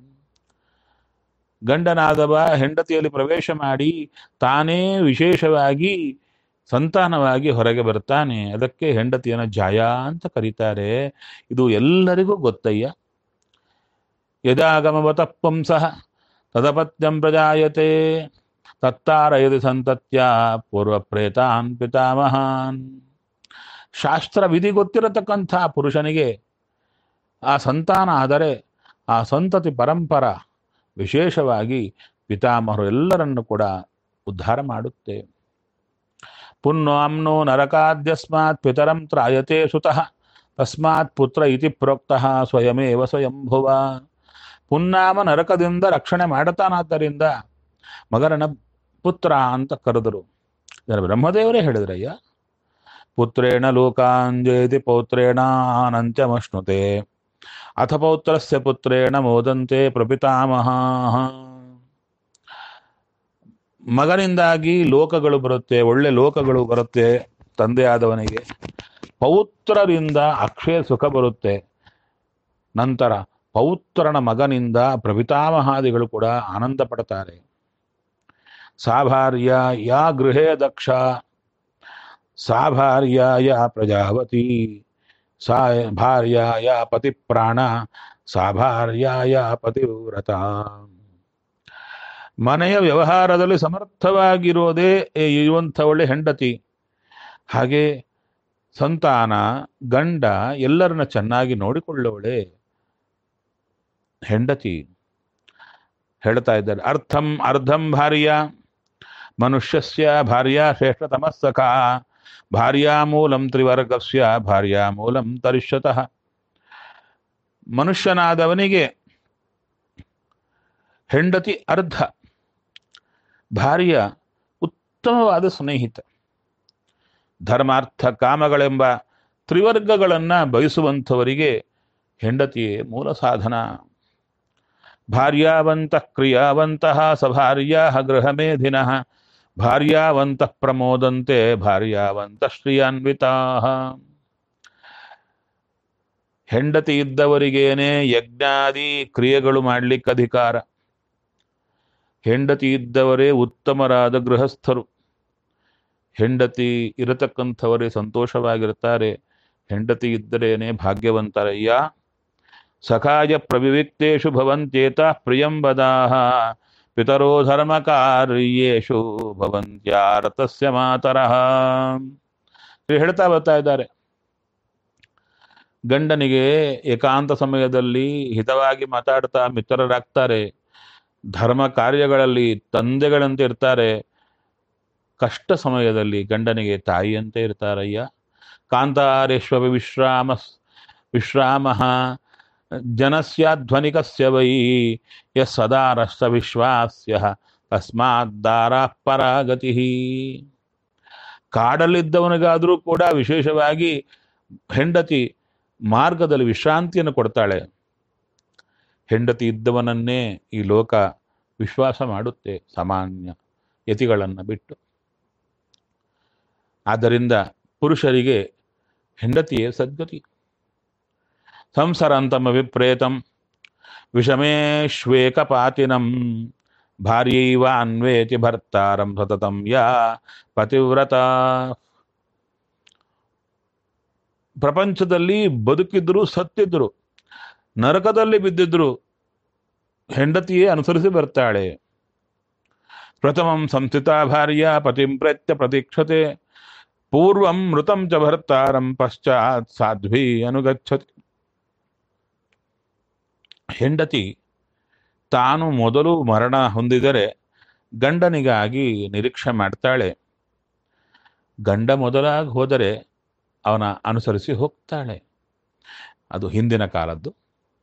ಗಂಡನಾದವ ಹೆಂಡತಿಯಲ್ಲಿ ಪ್ರವೇಶ ಮಾಡಿ ತಾನೇ ವಿಶೇಷವಾಗಿ ಸಂತಾನವಾಗಿ ಹೊರಗೆ ಬರ್ತಾನೆ. ಅದಕ್ಕೆ ಹೆಂಡತಿಯನ್ನು ಜಾಯ ಅಂತ ಕರೀತಾರೆ. ಇದು ಎಲ್ಲರಿಗೂ ಗೊತ್ತಯ್ಯ. ಯದಾಗಮವತಃ ಪುಂಸಃ ತದಪತ್ಯಂ ಪ್ರಜಾಯತೆ ತತ್ತಾರಯದಿ ಸಂತತ್ಯ ಪೂರ್ವಪ್ರೇತಾನ್ ಪಿತಾಮಹಾನ್. ಶಾಸ್ತ್ರ ವಿಧಿ ಗೊತ್ತಿರತಕ್ಕಂಥ ಪುರುಷನಿಗೆ ಆ ಸಂತಾನ ಆದರೆ ಆ ಸಂತತಿ ಪರಂಪರ ವಿಶೇಷವಾಗಿ ಪಿತಾಮಹರು ಎಲ್ಲರನ್ನು ಕೂಡ ಉದ್ಧಾರ ಮಾಡುತ್ತೆ. ಪುಣ್ವಾಮ್ನೋ ನರಕಾದ್ಯಸ್ಮಾತ್ ಪಿತರಂ ತ್ರಾಯತೆ ಸುತಃ ತಸ್ಮಾತ್ ಪುತ್ರ ಇತಿ ಪ್ರೋಕ್ತಃ ಸ್ವಯಮೇವ ಸ್ವಯಂಭುವ. ಪುನ್ನಾಮ ನರಕದಿಂದ ರಕ್ಷಣೆ ಮಾಡತಾನಾದ್ದರಿಂದ ಮಗರನ ಪುತ್ರ ಅಂತ ಕರೆದರು. ಇದರ ಬ್ರಹ್ಮದೇವರೇ ಹೇಳಿದ್ರಯ್ಯ. ಪುತ್ರೇಣ ಲೋಕಾಂಜೇತಿ ಪೌತ್ರೇಣ ಅನಂತ್ಯಮಶ್ನುತೆ ಅಥ ಪೌತ್ರಸ್ಯ ಪುತ್ರೇಣ ಮೋದಂತೆ ಪ್ರಪಿತಾಮಹಾಃ. ಮಗನಿಂದಾಗಿ ಲೋಕಗಳು ಬರುತ್ತೆ, ಒಳ್ಳೆ ಲೋಕಗಳು ಬರುತ್ತೆ ತಂದೆಯಾದವನಿಗೆ. ಪೌತ್ರರಿಂದ ಅಕ್ಷಯ ಸುಖ ಬರುತ್ತೆ. ನಂತರ ಪೌತ್ರನ ಮಗನಿಂದ ಪ್ರಪಿತಾಮಹಾದಿಗಳು ಕೂಡ ಆನಂದ ಪಡ್ತಾರೆ. ಸಾ ಭಾರ್ಯ ಯಾ ಗೃಹೇ ದಕ್ಷ ಸಾ ಭಾರ್ಯ ಯಾ ಪ್ರಜಾವತಿ ಸಾ ಭಾರ್ಯ ಯಾ ಪತಿ ಪ್ರಾಣ ಸಾ ಭಾರ್ಯ ಯಾ ಪತಿವ್ರತ. ಮನೆಯ ವ್ಯವಹಾರದಲ್ಲಿ ಸಮರ್ಥವಾಗಿರೋದೇ ಇರುವಂಥ ಒಳ್ಳೆ ಹೆಂಡತಿ. ಹಾಗೆ ಸಂತಾನ ಗಂಡ ಎಲ್ಲರನ್ನ ಚೆನ್ನಾಗಿ ನೋಡಿಕೊಳ್ಳೋಳೆ ಹೆಂಡತಿ. ಹೇಳ್ತಾ ಇದ್ದಾರೆ, ಅರ್ಥಂ ಅರ್ಧಂ ಭಾರ್ಯ ಮನುಷ್ಯಸ್ಯ ಭಾರ್ಯ ಶ್ರೇಷ್ಠತಮಸ್ಸಖ ಭಾರ್ಯಾ ಮೂಲಂ ತ್ರಿವರ್ಗಸ್ಯ ಭಾರ್ಯಾ ಮೂಲಂ ತರಿಷ್ಯತಃ. ಮನುಷ್ಯನಾದವನಿಗೆ ಹೆಂಡತಿ ಅರ್ಧ, ಭಾರ್ಯ ಉತ್ತಮವಾದ ಸ್ನೇಹಿತ. ಧರ್ಮಾರ್ಥ ಕಾಮಗಳೆಂಬ ತ್ರಿವರ್ಗಗಳನ್ನ ಬಯಸುವಂಥವರಿಗೆ ಹೆಂಡತಿಯೇ ಮೂಲ ಸಾಧನ. ಭಾರ್ಯಾವಂತಃ ಕ್ರಿಯಾವಂತಹ ಸಭಾರ್ಯಾ ಗೃಹಮೇಧಿನಃ ಭಾರ್ಯಾವಂತಃ ಪ್ರಮೋದಂತೆ ಭಾರ್ಯಾವಂತಃ ಶ್ರಿಯಾನ್ವಿತಾ. ಹೆಂಡತಿ ಇದ್ದವರಿಗೇನೆ ಯಜ್ಞಾದಿ ಕ್ರಿಯೆಗಳು ಮಾಡ್ಲಿಕ್ಕೆ ಅಧಿಕಾರ. ಹೆಂಡತಿ ಇದ್ದವರೇ ಉತ್ತಮರಾದ ಗೃಹಸ್ಥರು. ಹೆಂಡತಿ ಇರತಕ್ಕಂಥವರೇ ಸಂತೋಷವಾಗಿರ್ತಾರೆ. ಹೆಂಡತಿ ಇದ್ದರೇನೆ ಭಾಗ್ಯವಂತರಯ್ಯ. ಸಖಾಯ ಪ್ರವಿವಿಕ್ತೇಷು ಭವಂತ್ಯೇತ ಪ್ರಿಯಂ ವದಾಹ ಪಿತರೋ ಧರ್ಮ ಕಾರ್ಯೇಷು ಭವಂತ್ಯಾರತಸ್ಯ ಮಾತರಃ. ಹೇಳ್ತಾ ಬರ್ತಾ ಇದ್ದಾರೆ, ಗಂಡನಿಗೆ ಏಕಾಂತ ಸಮಯದಲ್ಲಿ ಹಿತವಾಗಿ ಮಾತಾಡ್ತಾ ಮಿತ್ರರಾಗ್ತಾರೆ. ಧರ್ಮ ಕಾರ್ಯಗಳಲ್ಲಿ ತಂದೆಗಳಂತೆ ಇರ್ತಾರೆ. ಕಷ್ಟ ಸಮಯದಲ್ಲಿ ಗಂಡನಿಗೆ ತಾಯಿಯಂತೆ ಇರ್ತಾರಯ್ಯ. ಕಾಂತಾರೇಶ್ವ ವಿಶ್ರಾಮ ವಿಶ್ರಾಮ ಜನಸ್ಯಾಧ್ವನಿಕಸ್ಯ ವೈ ಯ ಸದಾರಸ್ಥ ವಿಶ್ವಾಸ್ಯ ತಸ್ಮಾದ್ದಾರಾ ಪರಾಗತಿ. ಕಾಡಲ್ಲಿದ್ದವನಿಗಾದರೂ ಕೂಡ ವಿಶೇಷವಾಗಿ ಹೆಂಡತಿ ಮಾರ್ಗದಲ್ಲಿ ವಿಶ್ರಾಂತಿಯನ್ನು ಕೊಡ್ತಾಳೆ. ಹೆಂಡತಿ ಇದ್ದವನನ್ನೇ ಈ ಲೋಕ ವಿಶ್ವಾಸ ಮಾಡುತ್ತೆ, ಸಾಮಾನ್ಯ ಯತಿಗಳನ್ನು ಬಿಟ್ಟು. ಆದ್ದರಿಂದ ಪುರುಷರಿಗೆ ಹೆಂಡತಿಯೇ ಸದ್ಗತಿ. ಸಂಸರಂತಮ ವಿಪ್ರೇತಂ ವಿಷಮೇಶ್ವೇಕಪಾತಿನಂ ಭಾರ್ಯೈವ ಅನ್ವೇತಿ ಭರ್ತಾರಂ ಸತತಂ ಯಾ ಪತಿವ್ರತ. ಪ್ರಪಂಚದಲ್ಲಿ ಬದುಕಿದ್ರು ಸತ್ತಿದ್ರು ನರಕದಲ್ಲಿ ಬಿದ್ದಿದ್ರು ಹೆಂಡತಿಯೇ ಅನುಸರಿಸಿ ಬರ್ತಾಳೆ. ಪ್ರಥಮಂ ಸಂಸ್ಥಿತಾ ಭಾರ್ಯ ಪತಿಂ ಪ್ರೇತ್ಯ ಪ್ರತೀಕ್ಷತೆ ಪೂರ್ವಂ ಮೃತಂ ಚ ಭರ್ತಾರಂ ಪಶ್ಚಾತ್ ಸಾಧ್ವಿ ಅನುಗಚ್ಚತಿ. ಹೆಂಡತಿ ತಾನು ಮೊದಲು ಮರಣ ಹೊಂದಿದರೆ ಗಂಡನಿಗಾಗಿ ನಿರೀಕ್ಷೆ ಮಾಡ್ತಾಳೆ. ಗಂಡ ಮೊದಲಾಗಿ ಹೋದರೆ ಅವನ ಅನುಸರಿಸಿ ಹೋಗ್ತಾಳೆ. ಅದು ಹಿಂದಿನ ಕಾಲದ್ದು.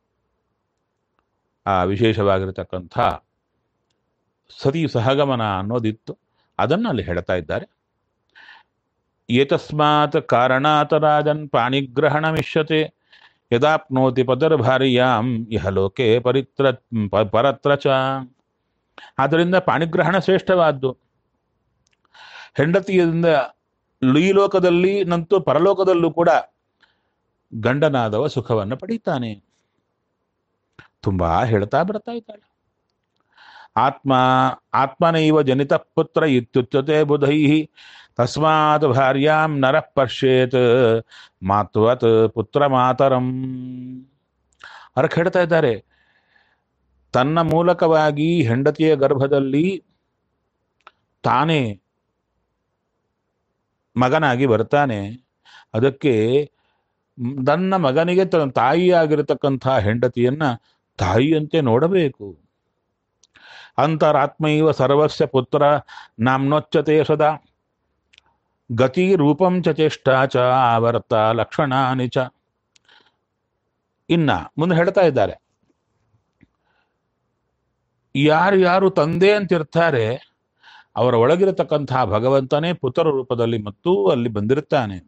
ಆ ವಿಶೇಷವಾಗಿರತಕ್ಕಂಥ ಸತಿ ಸಹಗಮನ ಅನ್ನೋದಿತ್ತು. ಅದನ್ನು ಅಲ್ಲಿ ಹೇಳ್ತಾ ಇದ್ದಾರೆ. ಏತಸ್ಮಾತ್ ಕಾರಣಾತ್ ರಾಜನ್ ಪಾಣಿಗ್ರಹಣಮಿಷ್ಯತೆ ಯದಾಪ್ನೋತಿ ಪದರ್ಭಾರ್ಯಾಂ ಇಹಲೋಕೆ ಪರಿತ್ರ ಪ- ಪರತ್ರ ಚ. ಆದ್ದರಿಂದ ಪಾಣಿಗ್ರಹಣ ಶ್ರೇಷ್ಠವಾದ್ದು. ಹೆಂಡತಿಯಿಂದ ಈ ಲೋಕದಲ್ಲಿ ನಂತೂ ಪರಲೋಕದಲ್ಲೂ ಕೂಡ ಗಂಡನಾದವ ಸುಖವನ್ನು ಪಡೀತಾನೆ. ತುಂಬಾ ಹೇಳ್ತಾ ಬರ್ತಾ ಇದ್ದಾಳೆ. ಆತ್ಮ ಆತ್ಮನೈವ ಜನಿತ ಪುತ್ರ ಇತ್ಯುಚ್ಯತೆ ಬುಧೈ ತಸ್ಮಾತ್ ಭಾರ್ಯಾಂ ನರಃ ಪಶ್ಯೇತ್ ಮಾತ್ವತ್ ಪುತ್ರ ಮಾತರಂ. ಅರ್ಥ ಹೇಳ್ತಾ ಇದ್ದಾರೆ, ತನ್ನ ಮೂಲಕವಾಗಿ ಹೆಂಡತಿಯ ಗರ್ಭದಲ್ಲಿ ತಾನೇ ಮಗನಾಗಿ ಬರ್ತಾನೆ. ಅದಕ್ಕೆ ನನ್ನ ಮಗನಿಗೆ ತನ್ನ ತಾಯಿಯಾಗಿರತಕ್ಕಂಥ ಹೆಂಡತಿಯನ್ನ ತಾಯಿಯಂತೆ ನೋಡಬೇಕು. ಅಂತರಾತ್ಮೈವ ಸರ್ವಸ್ಯ ಪುತ್ರ ನಾಮ್ನೋಚ್ಯತೆ ಸದಾ ಗತಿ ರೂಪಂ ಚ ಚೇಷ್ಟಾ ಚ ಆವರ್ತ ಲಕ್ಷಣಾನಿ ಚ. ಇನ್ನ ಮುಂದೆ ಹೇಳ್ತಾ ಇದ್ದಾರೆ, ಯಾರು ಯಾರು ತಂದೆ ಅಂತಿರ್ತಾರೆ ಅವರ ಒಳಗಿರತಕ್ಕಂತಹ ಭಗವಂತನೇ ಪುತ್ರ ರೂಪದಲ್ಲಿ ಮತ್ತೂ ಅಲ್ಲಿ ಬಂದಿರ್ತಾನೆ.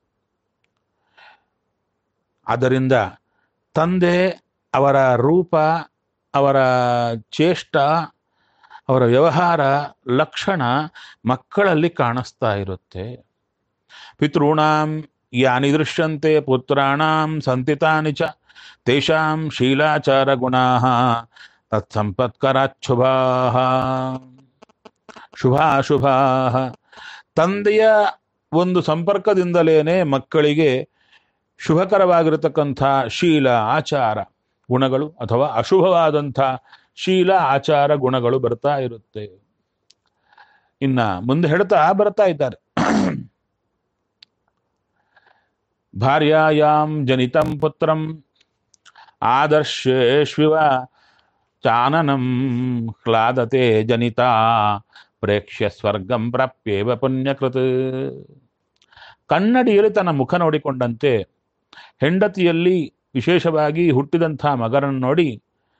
ಆದ್ದರಿಂದ ತಂದೆ ಅವರ ರೂಪ, ಅವರ ಚೇಷ್ಟ, ಅವರ ವ್ಯವಹಾರ ಲಕ್ಷಣ ಮಕ್ಕಳಲ್ಲಿ ಕಾಣಿಸ್ತಾ ಇರುತ್ತೆ. ಪಿತॄಣಾಂ ಯಾನಿ ದೃಶ್ಯಂತೆ ಪುತ್ರಾಣಾಂ ಸಂತಿತಾನಿ ಚ ತೇಷಾಂ ಶೀಲಾಚಾರ ಗುಣಾಃ ತತ್ಸಂಪತ್ಕರಾಚ್ಛುಭಾಃ ಶುಭಾಶುಭಾಃ. ತಂದೆಯ ಒಂದು ಸಂಪರ್ಕದಿಂದಲೇನೆ ಮಕ್ಕಳಿಗೆ ಶುಭಕರವಾಗಿರತಕ್ಕಂಥ ಶೀಲ ಆಚಾರ ಗುಣಗಳು ಅಥವಾ ಅಶುಭವಾದಂಥ ಶೀಲ ಆಚಾರ ಗುಣಗಳು ಬರ್ತಾ ಇರುತ್ತೆ. ಇನ್ನ ಮುಂದೆ ಹೇಳ್ತಾ ಬರ್ತಾ ಇದ್ದಾರೆ, ಭಾರ್ಯಾಯಾಂ ಜನಿತಂ ಪುತ್ರಂ ಆದರ್ಶೇಷ್ವಿವ ಚಾನನಂ ಕ್ಲಾದತೆ ಜನಿತಾ ಪ್ರೇಕ್ಷ್ಯ ಸ್ವರ್ಗಂ ಪ್ರಾಪ್ಯೇವ ಪುಣ್ಯಕೃತ್. ಕನ್ನಡಿಯಲ್ಲಿ ತನ್ನ ಮುಖ ನೋಡಿಕೊಂಡಂತೆ ಹೆಂಡತಿಯಲ್ಲಿ ವಿಶೇಷವಾಗಿ ಹುಟ್ಟಿದಂಥ ಮಗನನ್ನು ನೋಡಿ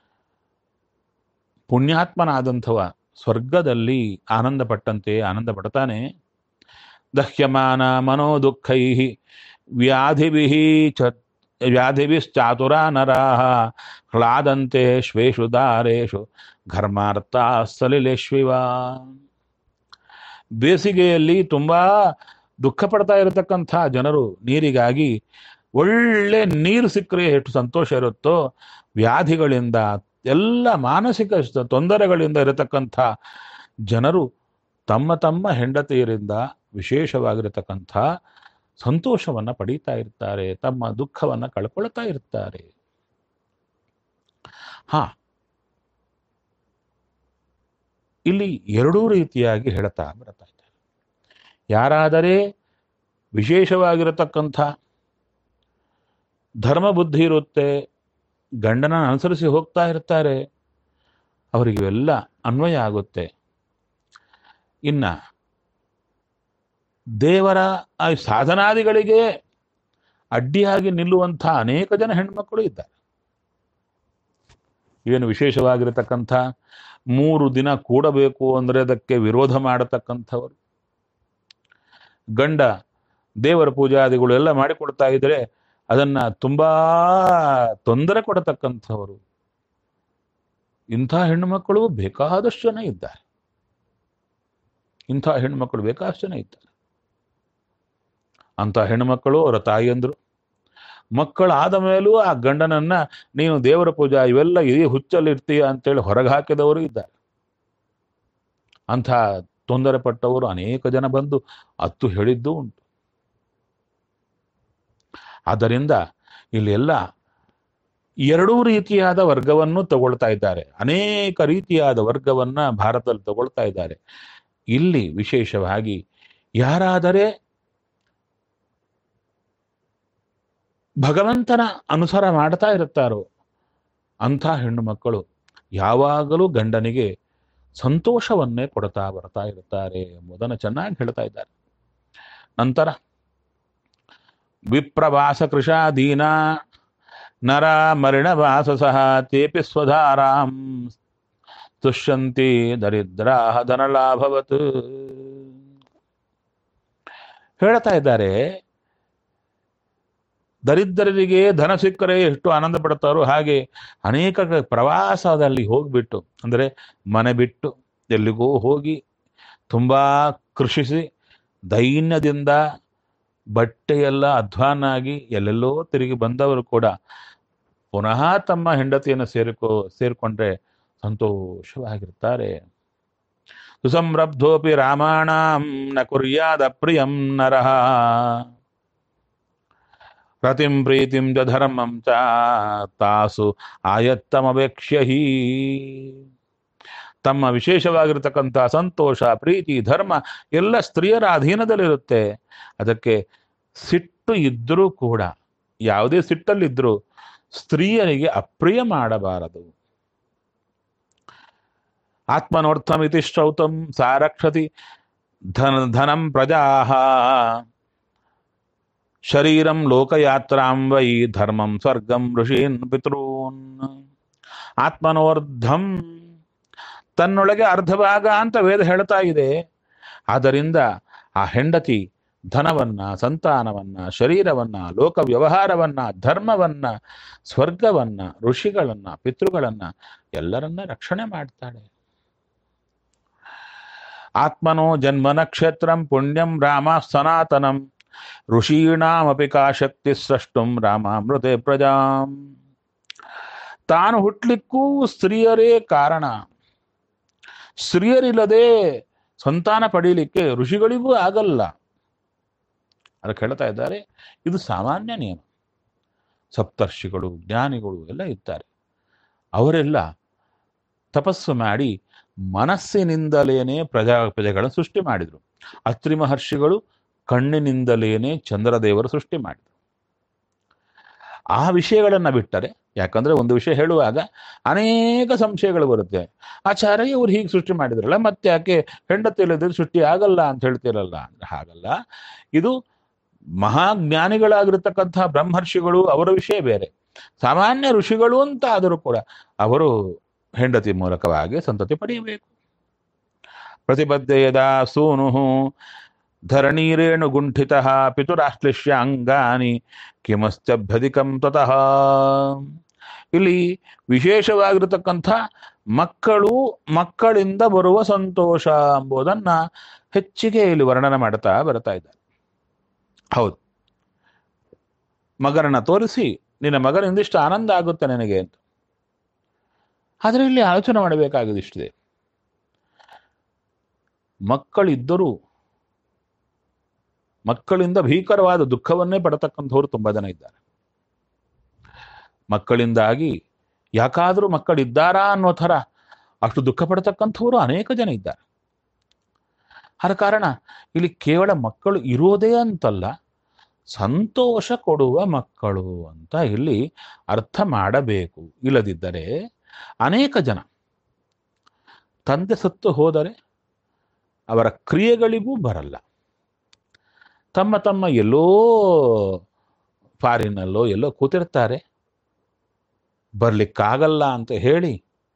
ಪುಣ್ಯಾತ್ಮನಾದಂಥವ ಸ್ವರ್ಗದಲ್ಲಿ ಆನಂದ ಪಟ್ಟಂತೆ ಆನಂದ ಪಡ್ತಾನೆ. ದಹ್ಯಮಾನ ಮನೋ ದುಃಖೈ ವ್ಯಾಧಿಭಿಃ ಚ ವ್ಯಾಧಿಭಿಶ್ಚಾತುರಾ ನರಾಃ ಹ್ಲಾದಂತೆ ಶ್ವೇಷು ದಾರೇಷು ಘರ್ಮಾರ್ಥ ಸಲಿಲೇಶ್ವಿವ. ಬೇಸಿಗೆಯಲ್ಲಿ ತುಂಬಾ ದುಃಖ ಪಡ್ತಾ ಇರತಕ್ಕಂಥ ಜನರು ನೀರಿಗಾಗಿ ಒಳ್ಳೆ ನೀರು ಸಿಕ್ಕರೆ ಎಷ್ಟು ಸಂತೋಷ ಇರುತ್ತೋ, ವ್ಯಾಧಿಗಳಿಂದ ಎಲ್ಲ ಮಾನಸಿಕ ತೊಂದರೆಗಳಿಂದ ಇರತಕ್ಕಂಥ ಜನರು ತಮ್ಮ ತಮ್ಮ ಹೆಂಡತಿಯರಿಂದ ವಿಶೇಷವಾಗಿರತಕ್ಕಂಥ ಸಂತೋಷವನ್ನ ಪಡೀತಾ ಇರ್ತಾರೆ, ತಮ್ಮ ದುಃಖವನ್ನ ಕಳ್ಕೊಳ್ತಾ ಇರ್ತಾರೆ. ಹಾ, ಇಲ್ಲಿ ಎರಡೂ ರೀತಿಯಾಗಿ ಹೇಳ್ತಾ ಬರ್ತಾ ಇದ್ದಾರೆ. ಯಾರಾದರೆ ವಿಶೇಷವಾಗಿರತಕ್ಕಂಥ ಧರ್ಮ ಬುದ್ಧಿ ಇರುತ್ತೆ, ಗಂಡನ ಅನುಸರಿಸಿ ಹೋಗ್ತಾ ಇರ್ತಾರೆ, ಅವರಿಗೆ ಇವೆಲ್ಲ ಅನ್ವಯ ಆಗುತ್ತೆ. ಇನ್ನ ದೇವರ ಆ ಸಾಧನಾದಿಗಳಿಗೆ ಅಡ್ಡಿಯಾಗಿ ನಿಲ್ಲುವಂಥ ಅನೇಕ ಜನ ಹೆಣ್ಮಕ್ಕಳು ಇದ್ದಾರೆ. ಏನು ವಿಶೇಷವಾಗಿರತಕ್ಕಂಥ ಮೂರು ದಿನ ಕೂಡಬೇಕು ಅಂದರೆ ಅದಕ್ಕೆ ವಿರೋಧ ಮಾಡತಕ್ಕಂಥವರು, ಗಂಡ ದೇವರ ಪೂಜಾದಿಗಳು ಎಲ್ಲ ಮಾಡಿಕೊಡ್ತಾ ಇದ್ರೆ ಅದನ್ನ ತುಂಬಾ ತೊಂದರೆ ಕೊಡತಕ್ಕಂಥವರು, ಇಂಥ ಹೆಣ್ಣುಮಕ್ಕಳು ಬೇಕಾದಷ್ಟು ಜನ ಇದ್ದಾರೆ. ಇಂಥ ಹೆಣ್ಣುಮಕ್ಕಳು ಬೇಕಾದಷ್ಟು ಜನ ಇದ್ದಾರೆ. ಅಂಥ ಹೆಣ್ಣುಮಕ್ಕಳು ಅವರ ತಾಯಿಯಂದ್ರು ಮಕ್ಕಳಾದ ಮೇಲೂ ಆ ಗಂಡನನ್ನ ನೀನು ದೇವರ ಪೂಜಾ ಇವೆಲ್ಲ ಈ ಹುಚ್ಚಲ್ಲಿ ಇರ್ತೀಯ ಅಂತೇಳಿ ಹೊರಗೆ ಹಾಕಿದವರು ಇದ್ದಾರೆ. ಅಂಥ ತೊಂದರೆ ಪಟ್ಟವರು ಅನೇಕ ಜನ ಬಂದು ಅತ್ತು ಹೇಳಿದ್ದು ಉಂಟು. ಆದ್ದರಿಂದ ಇಲ್ಲಿ ಎಲ್ಲ ಎರಡೂ ರೀತಿಯಾದ ವರ್ಗವನ್ನು ತಗೊಳ್ತಾ ಇದ್ದಾರೆ. ಅನೇಕ ರೀತಿಯಾದ ವರ್ಗವನ್ನ ಭಾರತದಲ್ಲಿ ತಗೊಳ್ತಾ ಇದ್ದಾರೆ. ಇಲ್ಲಿ ವಿಶೇಷವಾಗಿ ಯಾರಾದರೆ ಭಗವಂತನ ಅನುಸಾರ ಮಾಡ್ತಾ ಇರುತ್ತಾರೋ ಅಂಥ ಹೆಣ್ಣು ಮಕ್ಕಳು ಯಾವಾಗಲೂ ಗಂಡನಿಗೆ ಸಂತೋಷವನ್ನೇ ಕೊಡ್ತಾ ಬರ್ತಾ ಇರುತ್ತಾರೆ ಎಂಬುದನ್ನು ಚೆನ್ನಾಗಿ ಹೇಳ್ತಾ ಇದ್ದಾರೆ. ನಂತರ ವಿಪ್ರವಾಸ ಕೃಷಾದೀನ ನರ ಮರಿಣ ವಾಸಸಃ ತೇಪಿ ಸ್ವಧಾರಾಂ ತುಷ್ಯಂತಿ ದರಿದ್ರಾಹ ಧನಲಾಭವತ್. ಹೇಳ್ತಾ ಇದ್ದಾರೆ, ದರಿದ್ರರಿಗೆ ಧನ ಸಿಕ್ಕರೆ ಎಷ್ಟು ಆನಂದ ಪಡ್ತಾರೋ ಹಾಗೆ ಅನೇಕ ಪ್ರವಾಸದಲ್ಲಿ ಹೋಗ್ಬಿಟ್ಟು ಅಂದರೆ ಮನೆ ಬಿಟ್ಟು ಎಲ್ಲಿಗೋ ಹೋಗಿ ತುಂಬಾ ಕೃಷಿಸಿ ದೈನ್ಯದಿಂದ ಬಟ್ಟೆಯೆಲ್ಲ ಅಧ್ವಾನ ಆಗಿ ಎಲ್ಲೆಲ್ಲೋ ತಿರುಗಿ ಬಂದವರು ಕೂಡ ಪುನಃ ತಮ್ಮ ಹೆಂಡತಿಯನ್ನು ಸೇರಿಕೋ ಸೇರಿಕೊಂಡ್ರೆ ಸಂತೋಷವಾಗಿರ್ತಾರೆ. ಸುಸಂರಬ್ಧೋಪಿ ರಾಮಾಣಂ ನ ಕುರ್ಯಾದ ಪ್ರಿಯಂ ನರಃ ರತಿಂ ಪ್ರೀತಿಂ ಚ ಧರ್ಮಂ ಚ ತಾಸು ಆಯತ್ತಮವೇಕ್ಷ್ಯ ಹಿ. ತಮ್ಮ ವಿಶೇಷವಾಗಿರತಕ್ಕಂಥ ಸಂತೋಷ, ಪ್ರೀತಿ, ಧರ್ಮ ಎಲ್ಲ ಸ್ತ್ರೀಯರ ಅಧೀನದಲ್ಲಿರುತ್ತೆ. ಅದಕ್ಕೆ ಸಿಟ್ಟು ಇದ್ದರೂ ಕೂಡ, ಯಾವುದೇ ಸಿಟ್ಟಲ್ಲಿದ್ದರೂ ಸ್ತ್ರೀಯರಿಗೆ ಅಪ್ರಿಯ ಮಾಡಬಾರದು. ಆತ್ಮನೋರ್ಥಮಿತಿ ಶ್ರೌತಂ ಸಾರಕ್ಷತಿ ಧನ ಧನಂ ಪ್ರಜಾಃ ಶರೀರಂ ಲೋಕಯಾತ್ರಾಂ ವೈ ಧರ್ಮಂ ಸ್ವರ್ಗಂ ಋಷೀನ್ ಪಿತॄನ್. ಆತ್ಮನೋರ್ಧಂ, ತನ್ನೊಳಗೆ ಅರ್ಧ ಭಾಗ ಅಂತ ವೇದ ಹೇಳ್ತಾ ಇದೆ. ಆದ್ದರಿಂದ ಆ ಹೆಂಡತಿ ಧನವನ್ನ, ಸಂತಾನವನ್ನ, ಶರೀರವನ್ನ, ಲೋಕ ವ್ಯವಹಾರವನ್ನ, ಧರ್ಮವನ್ನ, ಸ್ವರ್ಗವನ್ನ, ಋಷಿಗಳನ್ನ, ಪಿತೃಗಳನ್ನ ಎಲ್ಲರನ್ನ ರಕ್ಷಣೆ ಮಾಡ್ತಾಳೆ. ಆತ್ಮನೋ ಜನ್ಮ ನಕ್ಷತ್ರಂ ಪುಣ್ಯಂ ರಾಮ ಸನಾತನಂ ಋಷೀಣಾಮಪಿ ಕಾ ಶಕ್ತಿ ಸೃಷ್ಟುಂ ರಾಮಾಮೃತೆ ಪ್ರಜಾಂ. ತಾನು ಹುಟ್ಲಿಕ್ಕೂ ಸ್ತ್ರೀಯರೇ ಕಾರಣ. ಸ್ತ್ರೀಯರಿಲ್ಲದೆ ಸಂತಾನ ಪಡೀಲಿಕ್ಕೆ ಋಷಿಗಳಿಗೂ ಆಗಲ್ಲ. ಅದಕ್ಕೆ ಹೇಳ್ತಾ ಇದ್ದಾರೆ, ಇದು ಸಾಮಾನ್ಯ ನಿಯಮ. ಸಪ್ತರ್ಷಿಗಳು, ಜ್ಞಾನಿಗಳು ಎಲ್ಲ ಇದ್ದಾರೆ. ಅವರೆಲ್ಲ ತಪಸ್ಸು ಮಾಡಿ ಮನಸ್ಸಿನಿಂದಲೇನೆ ಪ್ರಜಾ ಪ್ರಜೆಗಳನ್ನು ಸೃಷ್ಟಿ ಮಾಡಿದರು. ಅತ್ರಿ ಮಹರ್ಷಿಗಳು ಕಣ್ಣಿನಿಂದಲೇನೆ ಚಂದ್ರದೇವರು ಸೃಷ್ಟಿ ಮಾಡಿದರು. ಆ ವಿಷಯಗಳನ್ನು ಬಿಟ್ಟರೆ, ಯಾಕಂದ್ರೆ ಒಂದು ವಿಷಯ ಹೇಳುವಾಗ ಅನೇಕ ಸಂಶಯಗಳು ಬರುತ್ತೆ. ಆಚಾರ್ಯ ಇವ್ರು ಹೀಗೆ ಸೃಷ್ಟಿ ಮಾಡಿದ್ರಲ್ಲ, ಮತ್ತೆ ಯಾಕೆ ಹೆಂಡತಿ ಇಲ್ಲದ್ರೆ ಸೃಷ್ಟಿ ಆಗಲ್ಲ ಅಂತ ಹೇಳ್ತಿರಲ್ಲ ಅಂದ್ರೆ ಹಾಗಲ್ಲ. ಇದು ಮಹಾಜ್ಞಾನಿಗಳಾಗಿರ್ತಕ್ಕಂಥ ಬ್ರಹ್ಮರ್ಷಿಗಳು, ಅವರ ವಿಷಯ ಬೇರೆ. ಸಾಮಾನ್ಯ ಋಷಿಗಳು ಅಂತ ಆದರೂ ಕೂಡ ಅವರು ಹೆಂಡತಿ ಮೂಲಕವಾಗಿ ಸಂತತಿ ಪಡೆಯಬೇಕು. ಪ್ರತಿಬದ್ಧ ಯದಾ ಸೂನು ಧರಣೀರೇಣು ಗುಂಠಿತ ಪಿತುರಾಶ್ಲಿಷ್ಯ ಅಂಗಾನಿ ಕಿಮಸ್ತ್ಯಭ್ಯಧಿಕಂ ತತಃ. ಇಲ್ಲಿ ವಿಶೇಷವಾಗಿರತಕ್ಕಂಥ ಮಕ್ಕಳು, ಮಕ್ಕಳಿಂದ ಬರುವ ಸಂತೋಷ ಎಂಬುದನ್ನ ಹೆಚ್ಚಿಗೆ ಇಲ್ಲಿ ವರ್ಣನೆ ಮಾಡ್ತಾ ಬರ್ತಾ ಇದ್ದಾರೆ. ಹೌದು, ಮಗನನ್ನ ತೋರಿಸಿ ನಿನ್ನ ಮಗನಿಂದ ಇಷ್ಟು ಆನಂದ ಆಗುತ್ತೆ ನನಗೆ ಅಂತ. ಆದರೆ ಇಲ್ಲಿ ಆಲೋಚನೆ ಮಾಡಬೇಕಾಗಿದ್ದಿಷ್ಟಿದೆ. ಮಕ್ಕಳಿದ್ದರೂ ಮಕ್ಕಳಿಂದ ಭೀಕರವಾದ ದುಃಖವನ್ನೇ ಪಡತಕ್ಕಂಥವ್ರು ತುಂಬಾ ಜನ ಇದ್ದಾರೆ. ಮಕ್ಕಳಿಂದಾಗಿ ಯಾಕಾದರೂ ಮಕ್ಕಳಿದ್ದಾರಾ ಅನ್ನೋ ಥರ ಅಷ್ಟು ದುಃಖ ಪಡತಕ್ಕಂಥವ್ರು ಅನೇಕ ಜನ ಇದ್ದಾರೆ. ಆದ ಕಾರಣ ಇಲ್ಲಿ ಕೇವಲ ಮಕ್ಕಳು ಇರೋದೇ ಅಂತಲ್ಲ, ಸಂತೋಷ ಕೊಡುವ ಮಕ್ಕಳು ಅಂತ ಇಲ್ಲಿ ಅರ್ಥ ಮಾಡಬೇಕು. ಇಲ್ಲದಿದ್ದರೆ ಅನೇಕ ಜನ ತಂದೆ ಸತ್ತು ಹೋದರೆ ಅವರ ಕ್ರಿಯೆಗಳಿಗೂ ಬರಲ್ಲ. ತಮ್ಮ ತಮ್ಮ ಎಲ್ಲೋ ಫಾರಿನಲ್ಲೋ ಎಲ್ಲೋ ಕೂತಿರ್ತಾರೆ, ಬರ್ಲಿಕ್ಕಾಗಲ್ಲ ಅಂತ ಹೇಳಿ